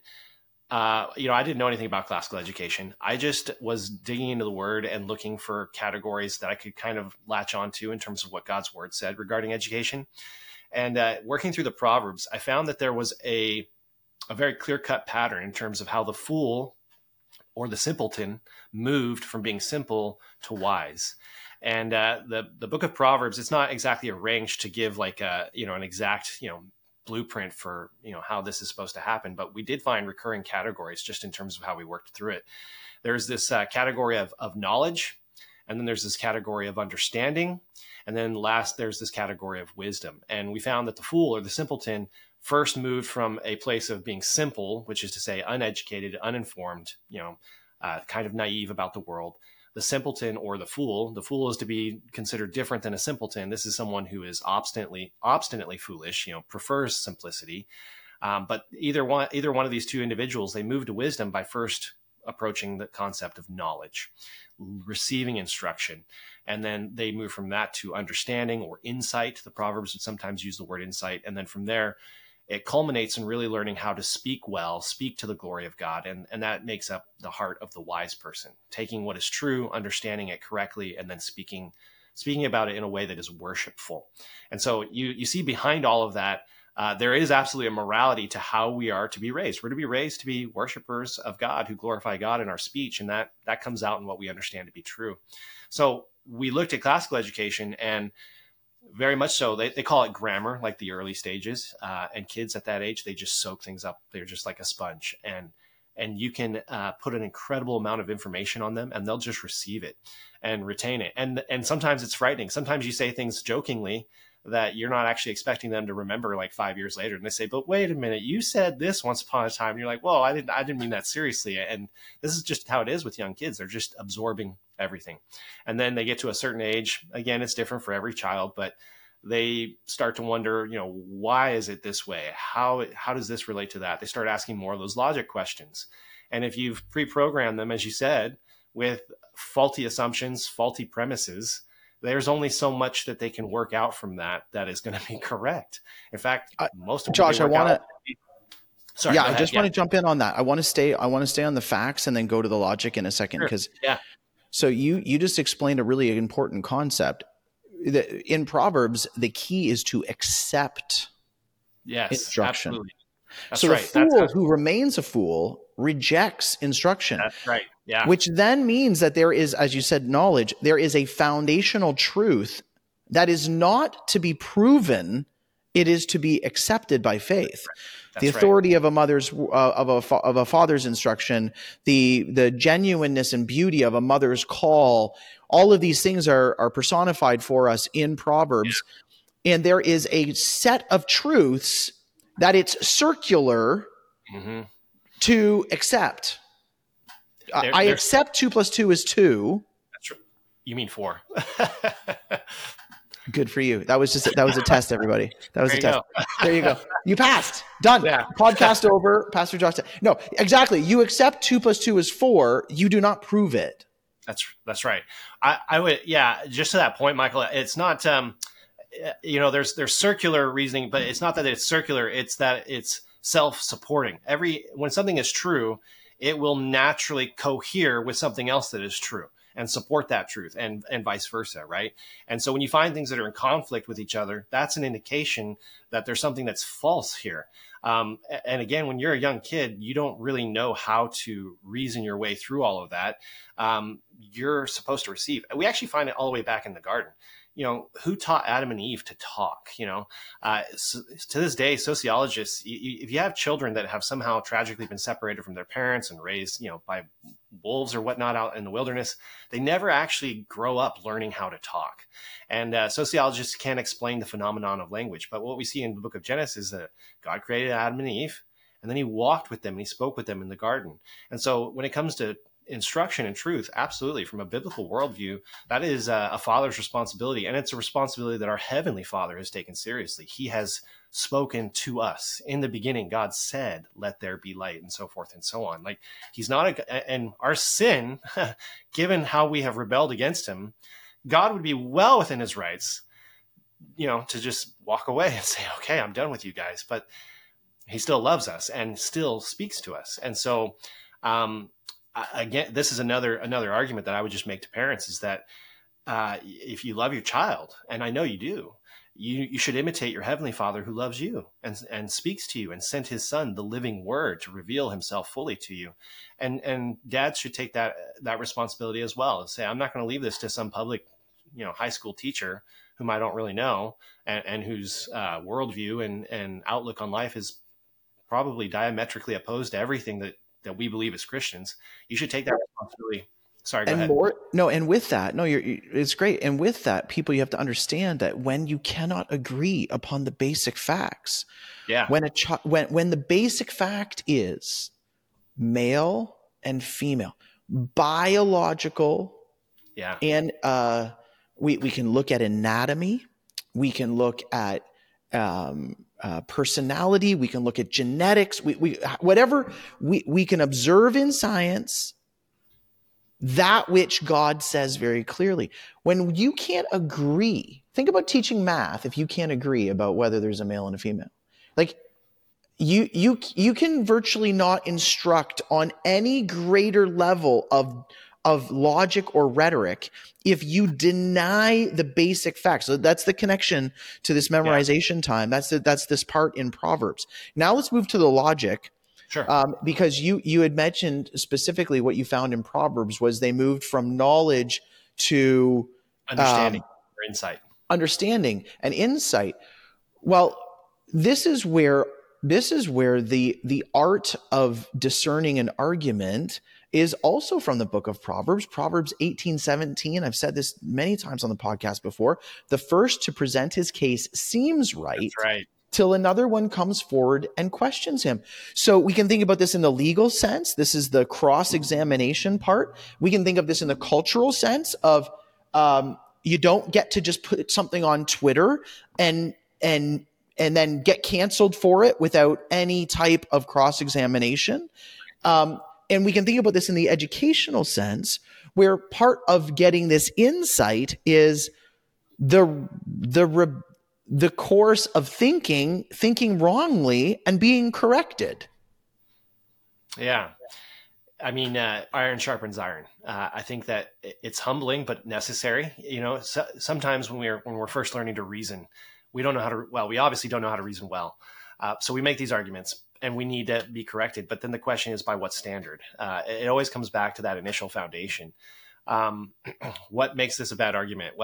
I didn't know anything about classical education. I just was digging into the word and looking for categories that I could kind of latch onto in terms of what God's word said regarding education. And working through the Proverbs, I found that there was a very clear-cut pattern in terms of how the fool or the simpleton moved from being simple to wise. And the book of Proverbs, it's not exactly arranged to give like an exact blueprint for how this is supposed to happen, but we did find recurring categories just in terms of how we worked through it. There's this category of knowledge, and then there's this category of understanding. And then last, there's this category of wisdom. And we found that the fool or the simpleton first moved from a place of being simple, which is to say uneducated, uninformed, kind of naive about the world. The simpleton or the fool is to be considered different than a simpleton. This is someone who is obstinately foolish, prefers simplicity. But either one of these two individuals, they moved to wisdom by first approaching the concept of knowledge, receiving instruction. And then they move from that to understanding or insight. The Proverbs would sometimes use the word insight. And then from there, it culminates in really learning how to speak well, speak to the glory of God. And that makes up the heart of the wise person, taking what is true, understanding it correctly, and then speaking about it in a way that is worshipful. And so you see behind all of that, there is absolutely a morality to how we are to be raised. We're to be raised to be worshipers of God who glorify God in our speech. And that comes out in what we understand to be true. So we looked at classical education, and very much so, they call it grammar, like the early stages. And kids at that age, they just soak things up. They're just like a sponge. And you can put an incredible amount of information on them, and they'll just receive it and retain it. And sometimes it's frightening. Sometimes you say things jokingly that you're not actually expecting them to remember like 5 years later. And they say, but wait a minute, you said this once upon a time. And you're like, well, I didn't mean that seriously. And this is just how it is with young kids. They're just absorbing everything. And then they get to a certain age. Again, it's different for every child, but they start to wonder, why is it this way? How does this relate to that? They start asking more of those logic questions. And if you've pre-programmed them, as you said, with faulty assumptions, faulty premises, there's only so much that they can work out from that is going to be correct. In fact, most of Josh, I want to. Sorry. Yeah, I just want to jump in on that. I want to stay on the facts and then go to the logic in a second, because So you just explained a really important concept. In Proverbs, the key is to accept instruction. Absolutely. That's so right. The fool who remains a fool rejects instruction. That's right. Yeah. Which then means that there is, as you said, knowledge. There is a foundational truth that is not to be proven It is to be accepted by faith. That's the authority of a mother's of a father's instruction, the genuineness and beauty of a mother's call, all of these things are personified for us in Proverbs. Yeah. And there is a set of truths that it's circular to accept. I accept 2 + 2 is 2. That's true. You mean 4. Good for you. That was a test, everybody. That was a test. There you go. You passed. Done. Yeah. Podcast over. Pastor Josh. No, exactly. You accept 2 + 2 is 4. You do not prove it. That's right. I would, just to that point, Michael, it's not, there's circular reasoning, but it's not that it's circular. It's that it's self-supporting. When something is true, it will naturally cohere with something else that is true and support that truth, and vice versa, right? And so when you find things that are in conflict with each other, that's an indication that there's something that's false here. And again, when you're a young kid, you don't really know how to reason your way through all of that. You're supposed to receive. We actually find it all the way back in the garden. Who taught Adam and Eve to talk? So to this day, sociologists, if you have children that have somehow tragically been separated from their parents and raised, by wolves or whatnot out in the wilderness, they never actually grow up learning how to talk. And sociologists can't explain the phenomenon of language. But what we see in the book of Genesis is that God created Adam and Eve, and then he walked with them and he spoke with them in the garden. And so when it comes to instruction and truth, absolutely, from a biblical worldview, that is a father's responsibility. And it's a responsibility that our heavenly Father has taken seriously. He has spoken to us. In the beginning, God said, "Let there be light," and so forth and so on. Like, he's not and our sin, given how we have rebelled against him, God would be well within his rights, to just walk away and say, "Okay, I'm done with you guys." But he still loves us and still speaks to us. And so, again, this is another argument that I would just make to parents, is that if you love your child, and I know you do, you should imitate your heavenly Father who loves you and speaks to you and sent his Son, the living Word, to reveal himself fully to you. And dads should take that responsibility as well, and say, I'm not going to leave this to some public, high school teacher whom I don't really know and whose worldview and outlook on life is probably diametrically opposed to everything that we believe as Christians. You should take that responsibility. Sorry, go ahead. And with that, it's great. And with that, people, you have to understand that when you cannot agree upon the basic facts, when the basic fact is male and female, biological, and we can look at anatomy, we can look at personality, we can look at genetics, whatever we can observe in science, that which God says very clearly. When you can't agree, think about teaching math if you can't agree about whether there's a male and a female. Like, you can virtually not instruct on any greater level of logic or rhetoric if you deny the basic facts. So that's the connection to this memorization time. That's this part in Proverbs. Now let's move to the logic. Sure. Because you had mentioned specifically what you found in Proverbs was they moved from knowledge to understanding or insight. Understanding and insight. Well, this is where the art of discerning an argument is also from the book of Proverbs. Proverbs 18:17. I've said this many times on the podcast before. The first to present his case seems right. That's right. Till another one comes forward and questions him. So we can think about this in the legal sense. This is the cross-examination part. We can think of this in the cultural sense of you don't get to just put something on Twitter and then get canceled for it without any type of cross-examination. And we can think about this in the educational sense, where part of getting this insight is the course of thinking wrongly and being corrected. Yeah. I mean, iron sharpens iron. I think that it's humbling, but necessary. Sometimes when we're first learning to reason, we obviously don't know how to reason well. So we make these arguments and we need to be corrected. But then the question is, by what standard? It always comes back to that initial foundation. What makes this a bad argument? Well,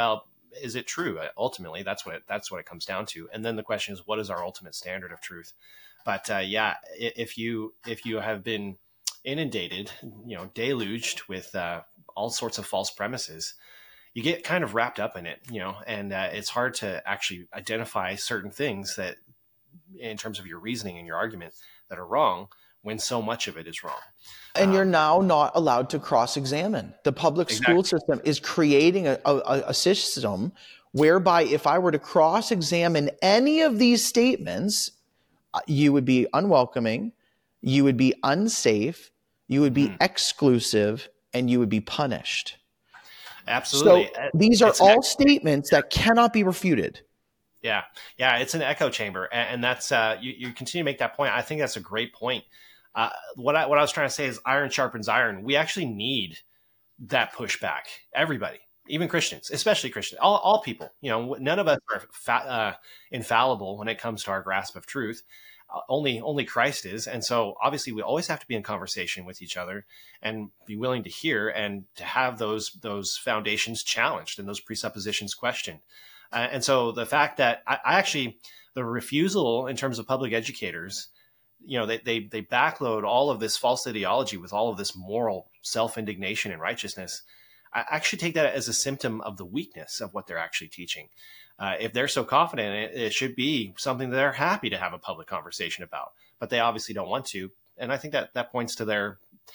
is it true? Ultimately, that's what it comes down to. And then the question is, what is our ultimate standard of truth? But if you have been inundated, deluged with all sorts of false premises, you get kind of wrapped up in it, and it's hard to actually identify certain things that, in terms of your reasoning and your argument, that are wrong when so much of it is wrong. And you're now not allowed to cross-examine. The public school system is creating a system whereby if I were to cross-examine any of these statements, you would be unwelcoming, you would be unsafe, you would be exclusive, and you would be punished. Absolutely. So these are all statements that cannot be refuted. Yeah. It's an echo chamber. And that's, you continue to make that point. I think that's a great point. What I was trying to say is iron sharpens iron. We actually need that pushback. Everybody, even Christians, especially Christians, all people, none of us are infallible when it comes to our grasp of truth. Only Christ is. And so obviously we always have to be in conversation with each other and be willing to hear and to have those foundations challenged and those presuppositions questioned. And so the fact that I actually, the refusal in terms of public educators, they backload all of this false ideology with all of this moral self-indignation and righteousness. I actually take that as a symptom of the weakness of what they're actually teaching. If they're so confident, it should be something that they're happy to have a public conversation about, but they obviously don't want to. And I think that points to their,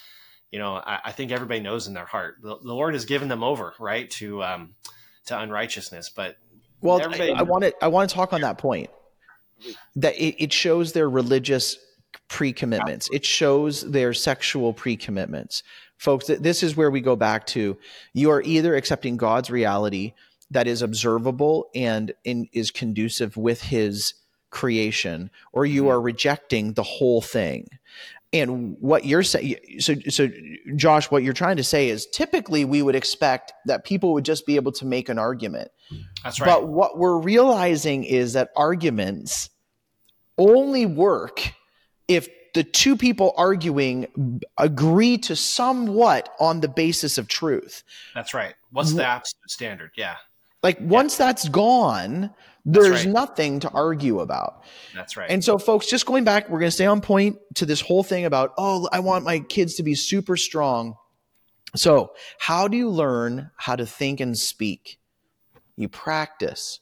I think everybody knows in their heart, the Lord has given them over, right, to unrighteousness. But well, I want to talk on that point, that it shows their religious pre-commitments. It shows their sexual pre-commitments. Folks, this is where we go back to, you are either accepting God's reality that is observable and is conducive with his creation, or you are rejecting the whole thing. And what you're saying, so Josh, what you're trying to say is typically we would expect that people would just be able to make an argument. That's right. But what we're realizing is that arguments only work if the two people arguing agree to somewhat on the basis of truth. That's right. What's the absolute standard? Yeah. Like once that's gone, there's nothing to argue about. That's right. And so folks, just going back, we're going to stay on point to this whole thing about, I want my kids to be super strong. So how do you learn how to think and speak? You practice.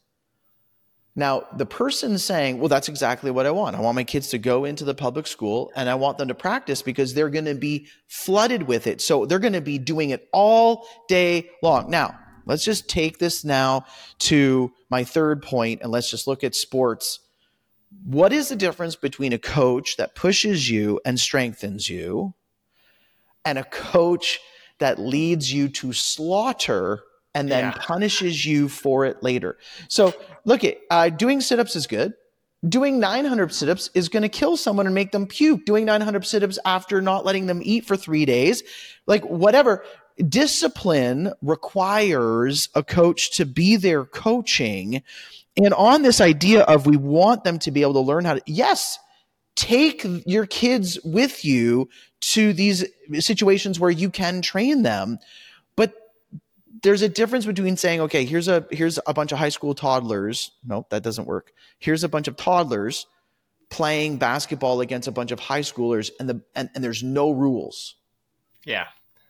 Now, the person saying, well, that's exactly what I want. I want my kids to go into the public school and I want them to practice because they're going to be flooded with it. So they're going to be doing it all day long. Now, let's just take this now to my third point and let's just look at sports. What is the difference between a coach that pushes you and strengthens you and a coach that leads you to slaughter and then punishes you for it later? So look, doing sit-ups is good. Doing 900 sit-ups is going to kill someone and make them puke. Doing 900 sit-ups after not letting them eat for 3 days, like whatever. Discipline requires a coach to be there coaching. And on this idea of we want them to be able to learn how to, yes, take your kids with you to these situations where you can train them. But there's a difference between saying, okay, here's a bunch of high school toddlers. Nope, that doesn't work. Here's a bunch of toddlers playing basketball against a bunch of high schoolers and there's no rules. Yeah.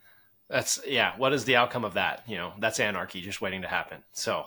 What is the outcome of that? That's anarchy just waiting to happen. So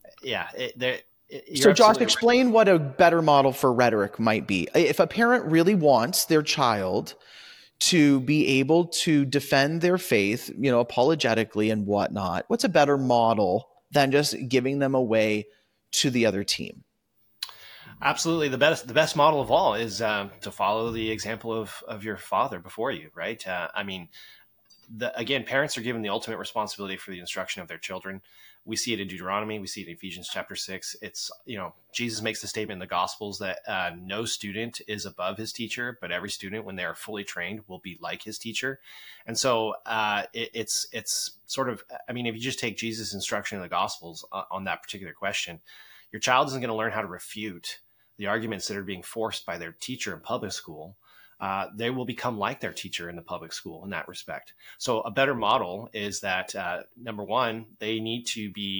so Josh, explain what a better model for rhetoric might be. If a parent really wants their child to be able to defend their faith, apologetically and whatnot, what's a better model than just giving them away to the other team? Absolutely. The best model of all is to follow the example of your father before you, right? Again, parents are given the ultimate responsibility for the instruction of their children. We see it in Deuteronomy. We see it in Ephesians chapter 6. It's, Jesus makes the statement in the Gospels that no student is above his teacher, but every student, when they are fully trained, will be like his teacher. And so it's sort of, if you just take Jesus' instruction in the Gospels on that particular question, your child isn't going to learn how to refute the arguments that are being forced by their teacher in public school. They will become like their teacher in the public school in that respect. So a better model is that, number one, they need to be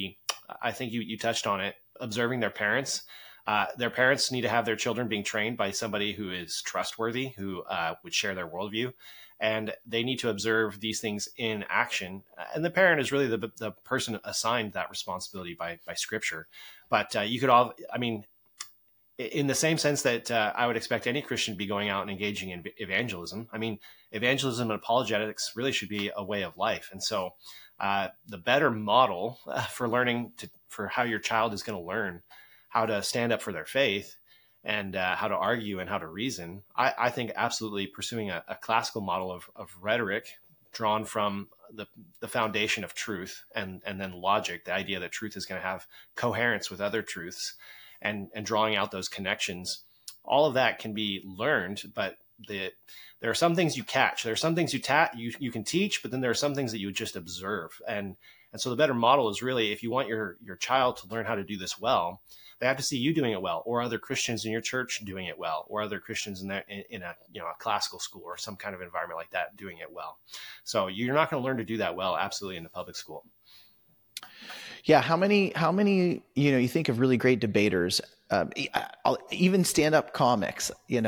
I think you touched on it, observing their parents. Their parents need to have their children being trained by somebody who is trustworthy, who would share their worldview. And they need to observe these things in action. And the parent is really the person assigned that responsibility by Scripture. But you could all, I mean, in the same sense that I would expect any Christian to be going out and engaging in evangelism. I mean, evangelism and apologetics really should be a way of life. And so the better model for learning for how your child is going to learn how to stand up for their faith and how to argue and how to reason, I think absolutely pursuing a classical model of rhetoric drawn from the foundation of truth and then logic, the idea that truth is going to have coherence with other truths and drawing out those connections. All of that can be learned, but there are some things you catch. There are some things you can teach, but then there are some things that you just observe. And so the better model is really, if you want your child to learn how to do this well, they have to see you doing it well, or other Christians in your church doing it well, or other Christians in a classical school or some kind of environment like that doing it well. So you're not going to learn to do that well, absolutely, in the public school. Yeah, how many you think of really great debaters, even stand-up comics. You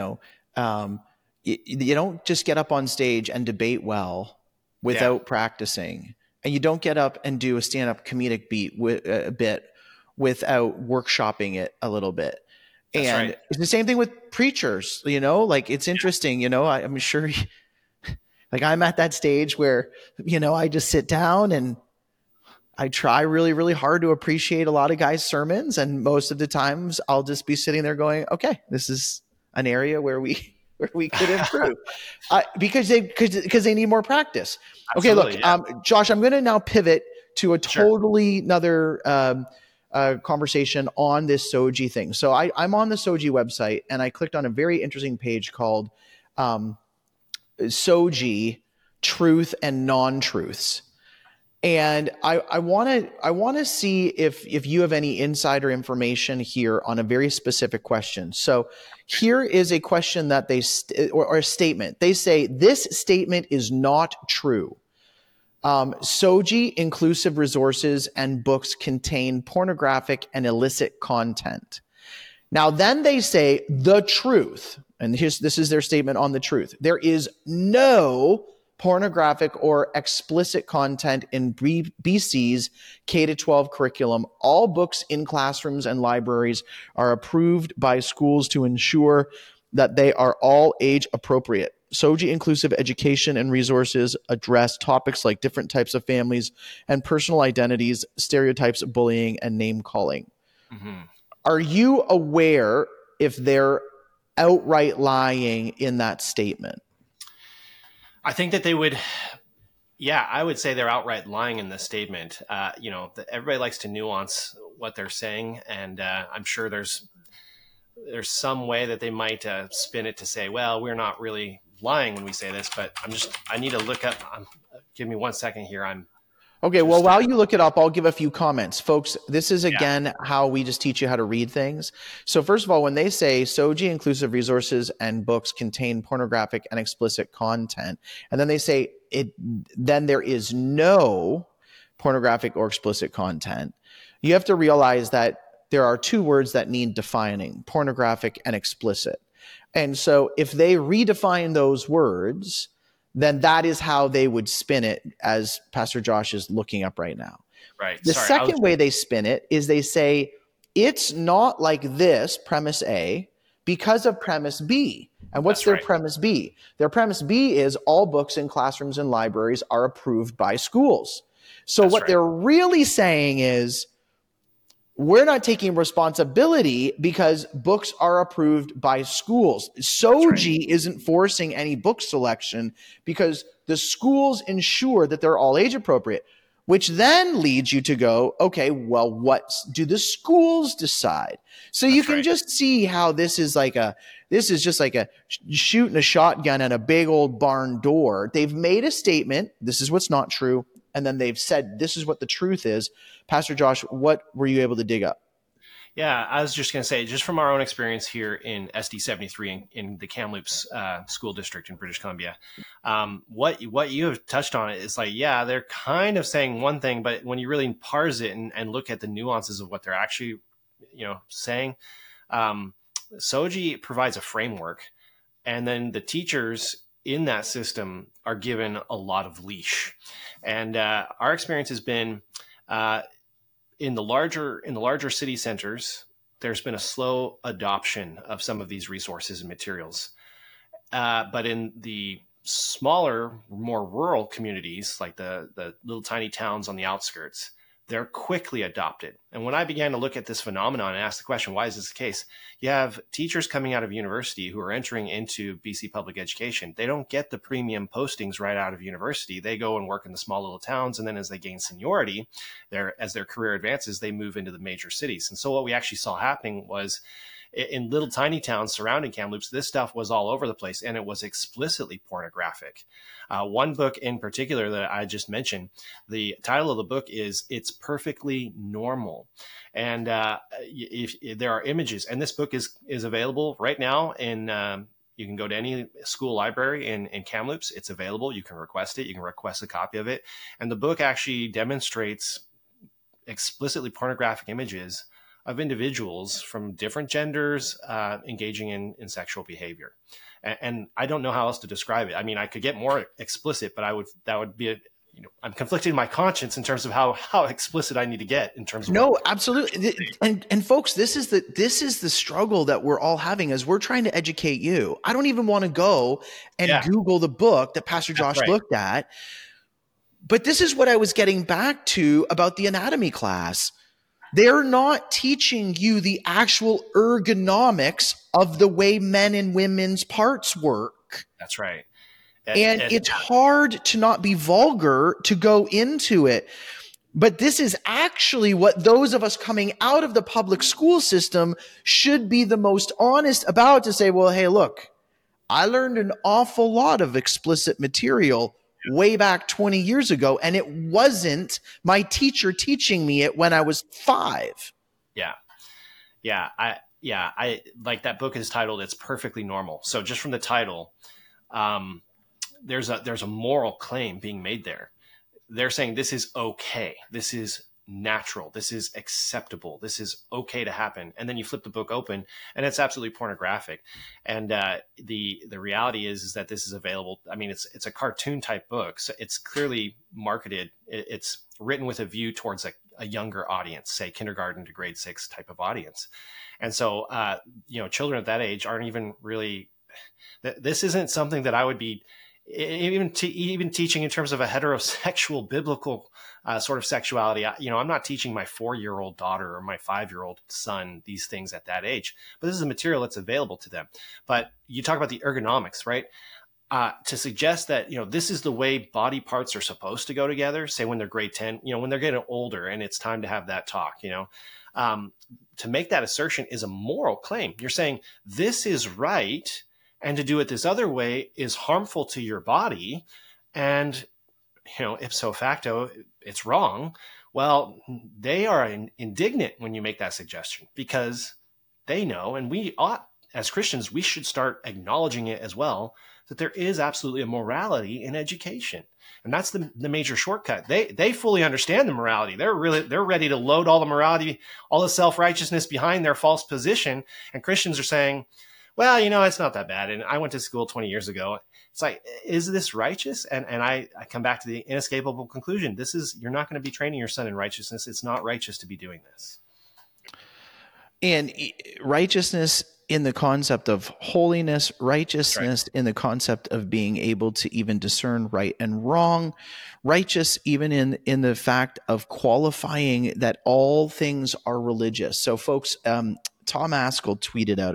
don't just get up on stage and debate well without practicing, and you don't get up and do a stand-up comedic bit without workshopping it a little bit. That's and right. It's the same thing with preachers, like it's interesting, I'm sure like I'm at that stage where, I just sit down and I try really, really hard to appreciate a lot of guys' sermons. And most of the times I'll just be sitting there going, okay, this is an area where we could improve because they need more practice. Absolutely, okay. Look, Josh, I'm going to now pivot to a totally another, conversation on this Soji thing. So I'm on the Soji website and I clicked on a very interesting page called Soji Truth and Non-Truths. And I want to see if you have any insider information here on a very specific question. So here is a question that or a statement. They say this statement is not true. Soji inclusive resources and books contain pornographic and illicit content. Now, then they say the truth, and this is their statement on the truth. There is no pornographic or explicit content in BC's K-12 curriculum. All books in classrooms and libraries are approved by schools to ensure that they are all age appropriate. Soji inclusive education and resources address topics like different types of families and personal identities, stereotypes, bullying, and name calling. Mm-hmm. Are you aware if they're outright lying in that statement? I think that they would. Yeah, I would say they're outright lying in this statement. Everybody likes to nuance what they're saying, and I'm sure there's some way that they might spin it to say, well, we're not really lying when we say this, but I need to look up. Give me 1 second here. Okay, well, while you look it up, I'll give a few comments. Folks, this is, again, how we just teach you how to read things. So first of all, when they say Soji inclusive resources and books contain pornographic and explicit content, and then they say then there is no pornographic or explicit content, you have to realize that there are two words that need defining, pornographic and explicit. And so if they redefine those words, then that is how they would spin it, as Pastor Josh is looking up right now. Right. The second way they spin it is they say, it's not like this, premise A, because of premise B. And what's their premise B? Their premise B is all books in classrooms and libraries are approved by schools. So what they're really saying is, we're not taking responsibility because books are approved by schools. Soji isn't forcing any book selection because the schools ensure that they're all age appropriate, which then leads you to go, okay, well, what do the schools decide? So you can just see how this is just like a shooting a shotgun at a big old barn door. They've made a statement. This is what's not true. And then they've said, this is what the truth is. Pastor Josh, what were you able to dig up? Yeah, I was just going to say, just from our own experience here in SD 73 in the Kamloops school district in British Columbia, what you have touched on is like, yeah, they're kind of saying one thing, but when you really parse it and look at the nuances of what they're actually, saying, SOGI provides a framework, and then the teachers in that system are given a lot of leash. And our experience has been in the larger city centers, there's been a slow adoption of some of these resources and materials. But in the smaller, more rural communities, like the little tiny towns on the outskirts, they're quickly adopted. And when I began to look at this phenomenon and ask the question, why is this the case? You have teachers coming out of university who are entering into BC public education. They don't get the premium postings right out of university. They go and work in the small little towns. And then as they gain seniority, as their career advances, they move into the major cities. And so what we actually saw happening was in little tiny towns surrounding Kamloops, this stuff was all over the place, and it was explicitly pornographic. One book in particular that I just mentioned, the title of the book is "It's Perfectly Normal," and if there are images, and this book is available right now in. You can go to any school library in Kamloops. It's available. You can request it. You can request a copy of it, and the book actually demonstrates explicitly pornographic images of individuals from different genders engaging in sexual behavior. And I don't know how else to describe it. I mean, I could get more explicit, but that would be I'm conflicted in my conscience in terms of how explicit I need to get in terms of. No, absolutely. And folks, this is the struggle that we're all having as we're trying to educate you. I don't even want to go and Google the book that Pastor Josh looked at. But this is what I was getting back to about the anatomy class. They're not teaching you the actual ergonomics of the way men and women's parts work. That's right. And it's hard to not be vulgar to go into it. But this is actually what those of us coming out of the public school system should be the most honest about, to say, well, hey, look, I learned an awful lot of explicit material way back 20 years ago, and it wasn't my teacher teaching me it when I was 5. I like that book is titled "It's Perfectly Normal." So just from the title, there's a moral claim being made there. They're saying this is okay, this is natural, this is acceptable, this is okay to happen. And then you flip the book open and it's absolutely pornographic. And the reality is that this is available. I mean, it's a cartoon type book, so it's clearly marketed. It's written with a view towards a younger audience, say kindergarten to grade 6 type of audience. And so children at that age aren't even really. This isn't something that I would be even teaching in terms of a heterosexual biblical sort of sexuality. I'm not teaching my 4-year-old daughter or my 5-year-old son these things at that age, but this is a material that's available to them. But you talk about the ergonomics, right? To suggest that, this is the way body parts are supposed to go together, say when they're grade 10, when they're getting older and it's time to have that talk, to make that assertion is a moral claim. You're saying this is right, and to do it this other way is harmful to your body. And, ipso facto, it's wrong. Well, they are indignant when you make that suggestion, because they know, and we ought, as Christians, we should start acknowledging it as well, that there is absolutely a morality in education. And that's the major shortcut. They fully understand the morality. They're ready to load all the morality, all the self-righteousness behind their false position. And Christians are saying, well, it's not that bad. And I went to school 20 years ago. It's like, is this righteous? And I come back to the inescapable conclusion. You're not going to be training your son in righteousness. It's not righteous to be doing this. And righteousness in the concept of holiness, righteousness in the concept of being able to even discern right and wrong, righteous even in the fact of qualifying that all things are religious. So folks, Tom Askell tweeted out a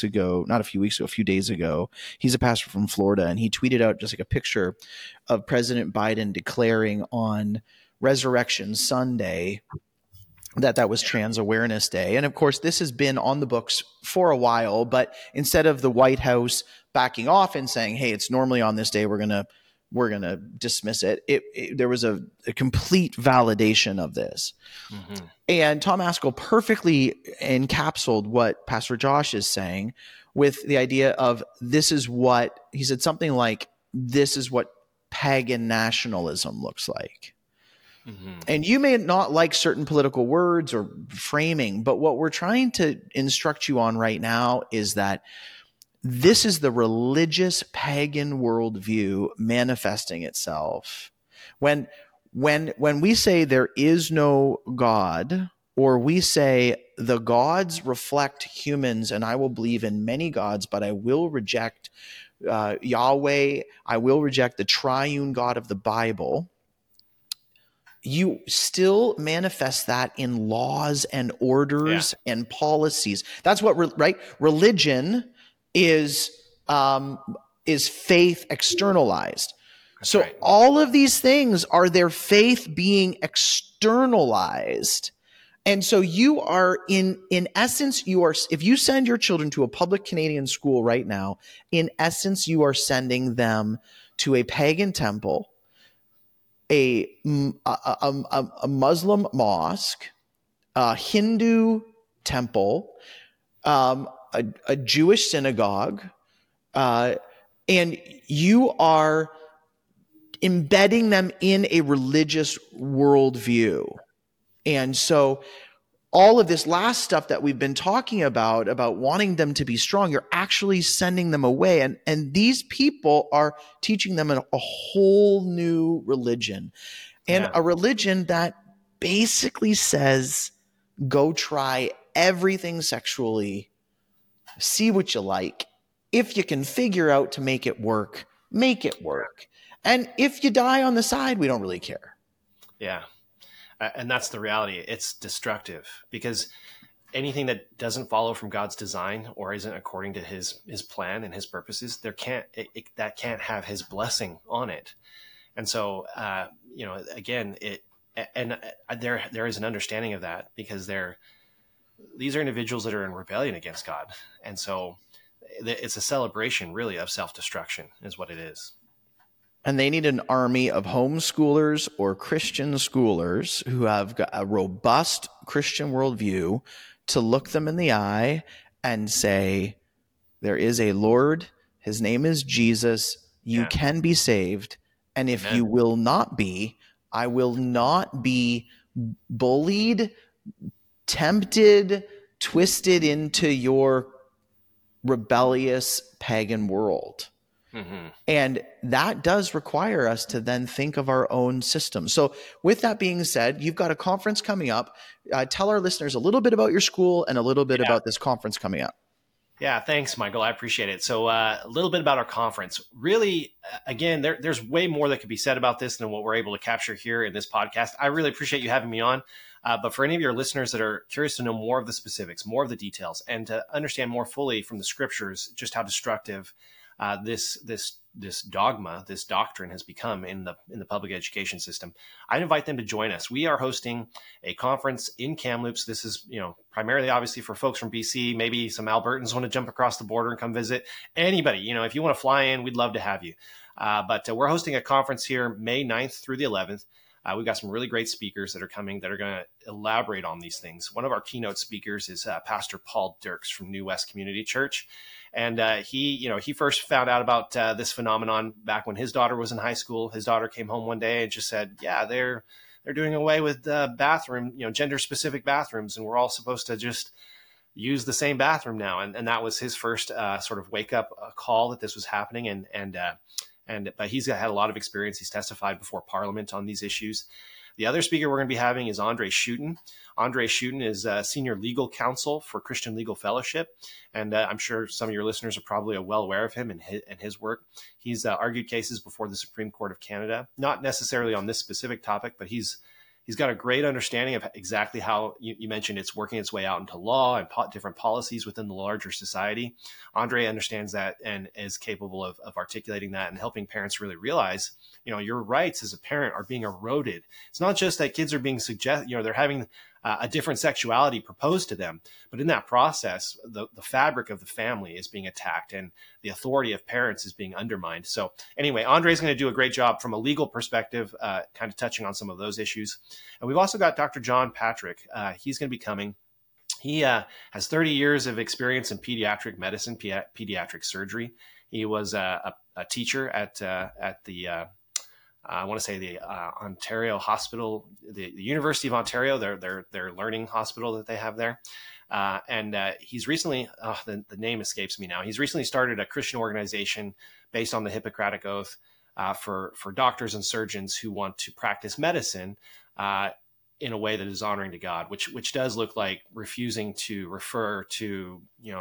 few days ago. He's a pastor from Florida, and he tweeted out just like a picture of President Biden declaring on Resurrection Sunday that was Trans Awareness Day. And of course, this has been on the books for a while, but instead of the White House backing off and saying, hey, it's normally on this day, we're going to we're going to dismiss it. There was a complete validation of this. Mm-hmm. And Tom Ascol perfectly encapsulated what Pastor Josh is saying with the idea of this is what, he said something like, this is what pagan nationalism looks like. Mm-hmm. And you may not like certain political words or framing, but what we're trying to instruct you on right now is that this is the religious pagan worldview manifesting itself. When we say there is no God, or we say the gods reflect humans and I will believe in many gods, but I will reject Yahweh, I will reject the triune God of the Bible, you still manifest that in laws and orders and policies. That's what, right? Religion is faith externalized. That's so right. All of these things are their faith being externalized. And so you are in essence, if you send your children to a public Canadian school right now, in essence, you are sending them to a pagan temple, a Muslim mosque, a Hindu temple, a Jewish synagogue, and you are embedding them in a religious worldview. And so all of this last stuff that we've been talking about wanting them to be strong, you're actually sending them away. And these people are teaching them a whole new religion, and a religion that basically says, go try everything sexually, see what you like. If you can figure out to make it work, make it work. And if you die on the side, we don't really care. Yeah. And that's the reality. It's destructive, because anything that doesn't follow from God's design or isn't according to his plan and his purposes, that can't have his blessing on it. And so, again, there is an understanding of that, because these are individuals that are in rebellion against God. And so it's a celebration really of self-destruction is what it is. And they need an army of homeschoolers or Christian schoolers who have got a robust Christian worldview to look them in the eye and say, there is a Lord, his name is Jesus, you can be saved. And if you will not be, I will not be bullied, tempted, twisted into your rebellious pagan world. Mm-hmm. And that does require us to then think of our own system. So with that being said, you've got a conference coming up. Tell our listeners a little bit about your school and a little bit about this conference coming up. Yeah, thanks, Michael. I appreciate it. So a little bit about our conference. Really, again, there's way more that could be said about this than what we're able to capture here in this podcast. I really appreciate you having me on. But for any of your listeners that are curious to know more of the specifics, more of the details, and to understand more fully from the scriptures just how destructive this dogma, this doctrine has become in the public education system, I'd invite them to join us. We are hosting a conference in Kamloops. This is, primarily obviously for folks from BC. Maybe some Albertans want to jump across the border and come visit. Anybody, if you want to fly in, we'd love to have you. But we're hosting a conference here May 9th through the 11th. We've got some really great speakers that are coming that are going to elaborate on these things. One of our keynote speakers is Pastor Paul Dirks from New West Community Church. And he first found out about this phenomenon back when his daughter was in high school. His daughter came home one day and just said, yeah, they're doing away with gender specific bathrooms. And we're all supposed to just use the same bathroom now. And that was his first sort of wake up call that this was happening. But he's had a lot of experience. He's testified before Parliament on these issues. The other speaker we're going to be having is Andre Schuten. Andre Schuten is Senior Legal Counsel for Christian Legal Fellowship. And I'm sure some of your listeners are probably well aware of him and his work. He's argued cases before the Supreme Court of Canada, not necessarily on this specific topic, but he's got a great understanding of exactly how you mentioned it's working its way out into law and different policies within the larger society. Andre understands that and is capable of articulating that and helping parents really realize, your rights as a parent are being eroded. It's not just that kids are being they're having a different sexuality proposed to them. But in that process, the fabric of the family is being attacked and the authority of parents is being undermined. So anyway, Andre's going to do a great job from a legal perspective, kind of touching on some of those issues. And we've also got Dr. John Patrick. He's going to be coming. He has 30 years of experience in pediatric medicine, pediatric surgery. He was a teacher at the I want to say the Ontario Hospital, the University of Ontario, their learning hospital that they have there. And he's recently, the name escapes me now. He's recently started a Christian organization based on the Hippocratic Oath for doctors and surgeons who want to practice medicine in a way that is honoring to God, which does look like refusing to refer to,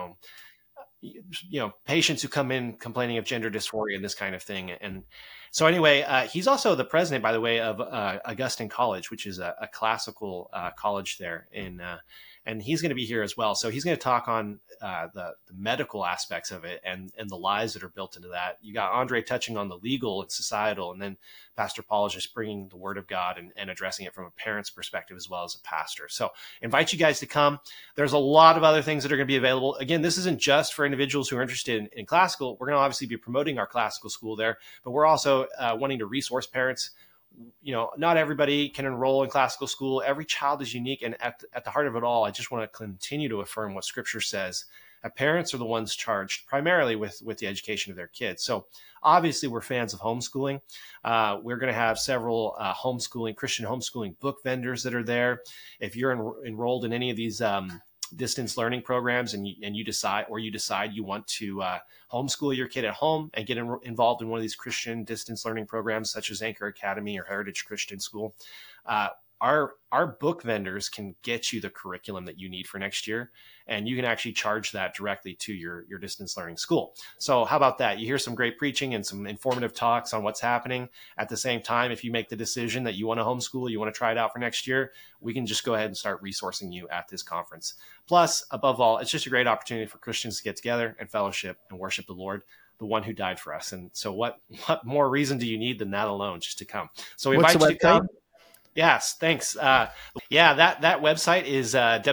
patients who come in complaining of gender dysphoria and this kind of thing. And so anyway, he's also the president, by the way, of Augustine College, which is a classical college there and he's going to be here as well. So he's going to talk on the medical aspects of it and the lies that are built into that. You got Andre touching on the legal and societal, and then Pastor Paul is just bringing the word of God and addressing it from a parent's perspective as well as a pastor. So invite you guys to come. There's a lot of other things that are going to be available. Again, this isn't just for individuals who are interested in classical. We're going to obviously be promoting our classical school there, but we're also wanting to resource parents. Not everybody can enroll in classical school. Every child is unique. And at the heart of it all, I just want to continue to affirm what Scripture says. Parents are the ones charged primarily with the education of their kids. So obviously we're fans of homeschooling. We're going to have several Christian homeschooling book vendors that are there. If you're enrolled in any of these distance learning programs and you decide you want to homeschool your kid at home and get involved in one of these Christian distance learning programs such as Anchor Academy or Heritage Christian School, our book vendors can get you the curriculum that you need for next year, and you can actually charge that directly to your distance learning school. So how about that? You hear some great preaching and some informative talks on what's happening. At the same time, if you make the decision that you want to homeschool, you want to try it out for next year, we can just go ahead and start resourcing you at this conference. Plus, above all, it's just a great opportunity for Christians to get together and fellowship and worship the Lord, the one who died for us. And so what more reason do you need than that alone just to come? So we invite you to come. Yes, thanks. That website is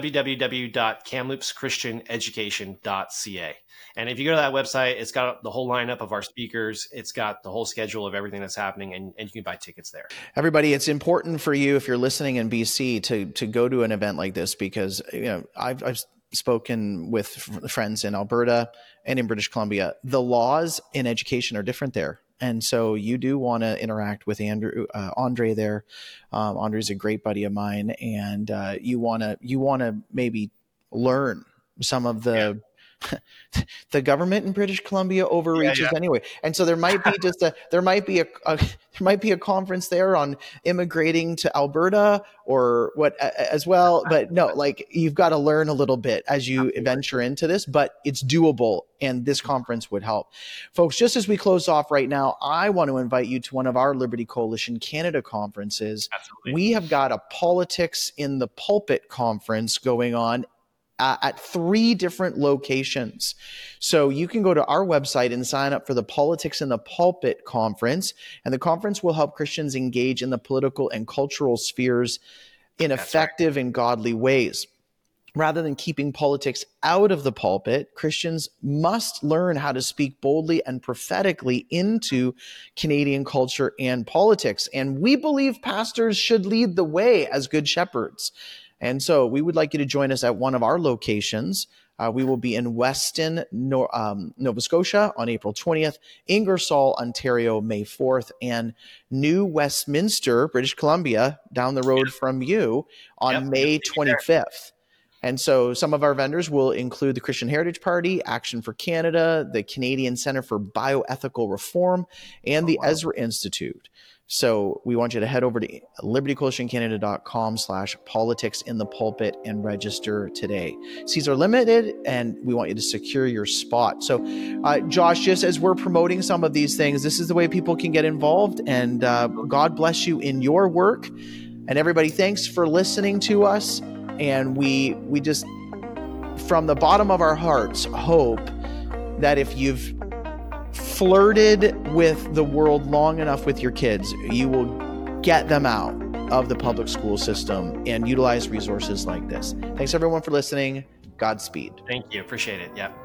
www.kamloopschristianeducation.ca. And if you go to that website, it's got the whole lineup of our speakers. It's got the whole schedule of everything that's happening, and you can buy tickets there. Everybody, it's important for you, if you're listening in BC, to go to an event like this, because I've spoken with friends in Alberta and in British Columbia. The laws in education are different there. And so you do want to interact with Andre there. Andre's a great buddy of mine, and you want to maybe learn some of the the government in British Columbia overreaches anyway. And so there might be there might be a conference there on immigrating to Alberta or what as well. But no, like, you've got to learn a little bit as you venture into this, but it's doable. And this conference would help. Folks, just as we close off right now, I want to invite you to one of our Liberty Coalition Canada conferences. Absolutely. We have got a Politics in the Pulpit conference going on at 3 different locations. So you can go to our website and sign up for the Politics in the Pulpit conference. And the conference will help Christians engage in the political and cultural spheres in effective and godly ways. Rather than keeping politics out of the pulpit, Christians must learn how to speak boldly and prophetically into Canadian culture and politics. And we believe pastors should lead the way as good shepherds. And so we would like you to join us at one of our locations. We will be in Weston, Nova Scotia on April 20th, Ingersoll, Ontario, May 4th, and New Westminster, British Columbia, down the road from you on May 25th. And so some of our vendors will include the Christian Heritage Party, Action for Canada, the Canadian Centre for Bioethical Reform, and the Ezra Institute. So we want you to head over to libertycoalitioncanada.com/politicsinthepulpit and register today. Seats are limited, and we want you to secure your spot. So, Josh, just as we're promoting some of these things, this is the way people can get involved. And God bless you in your work. And everybody, thanks for listening to us. And we just, from the bottom of our hearts, hope that if you've flirted with the world long enough with your kids, you will get them out of the public school system and utilize resources like this. Thanks everyone for listening. Godspeed. Thank you. Appreciate it. Yeah.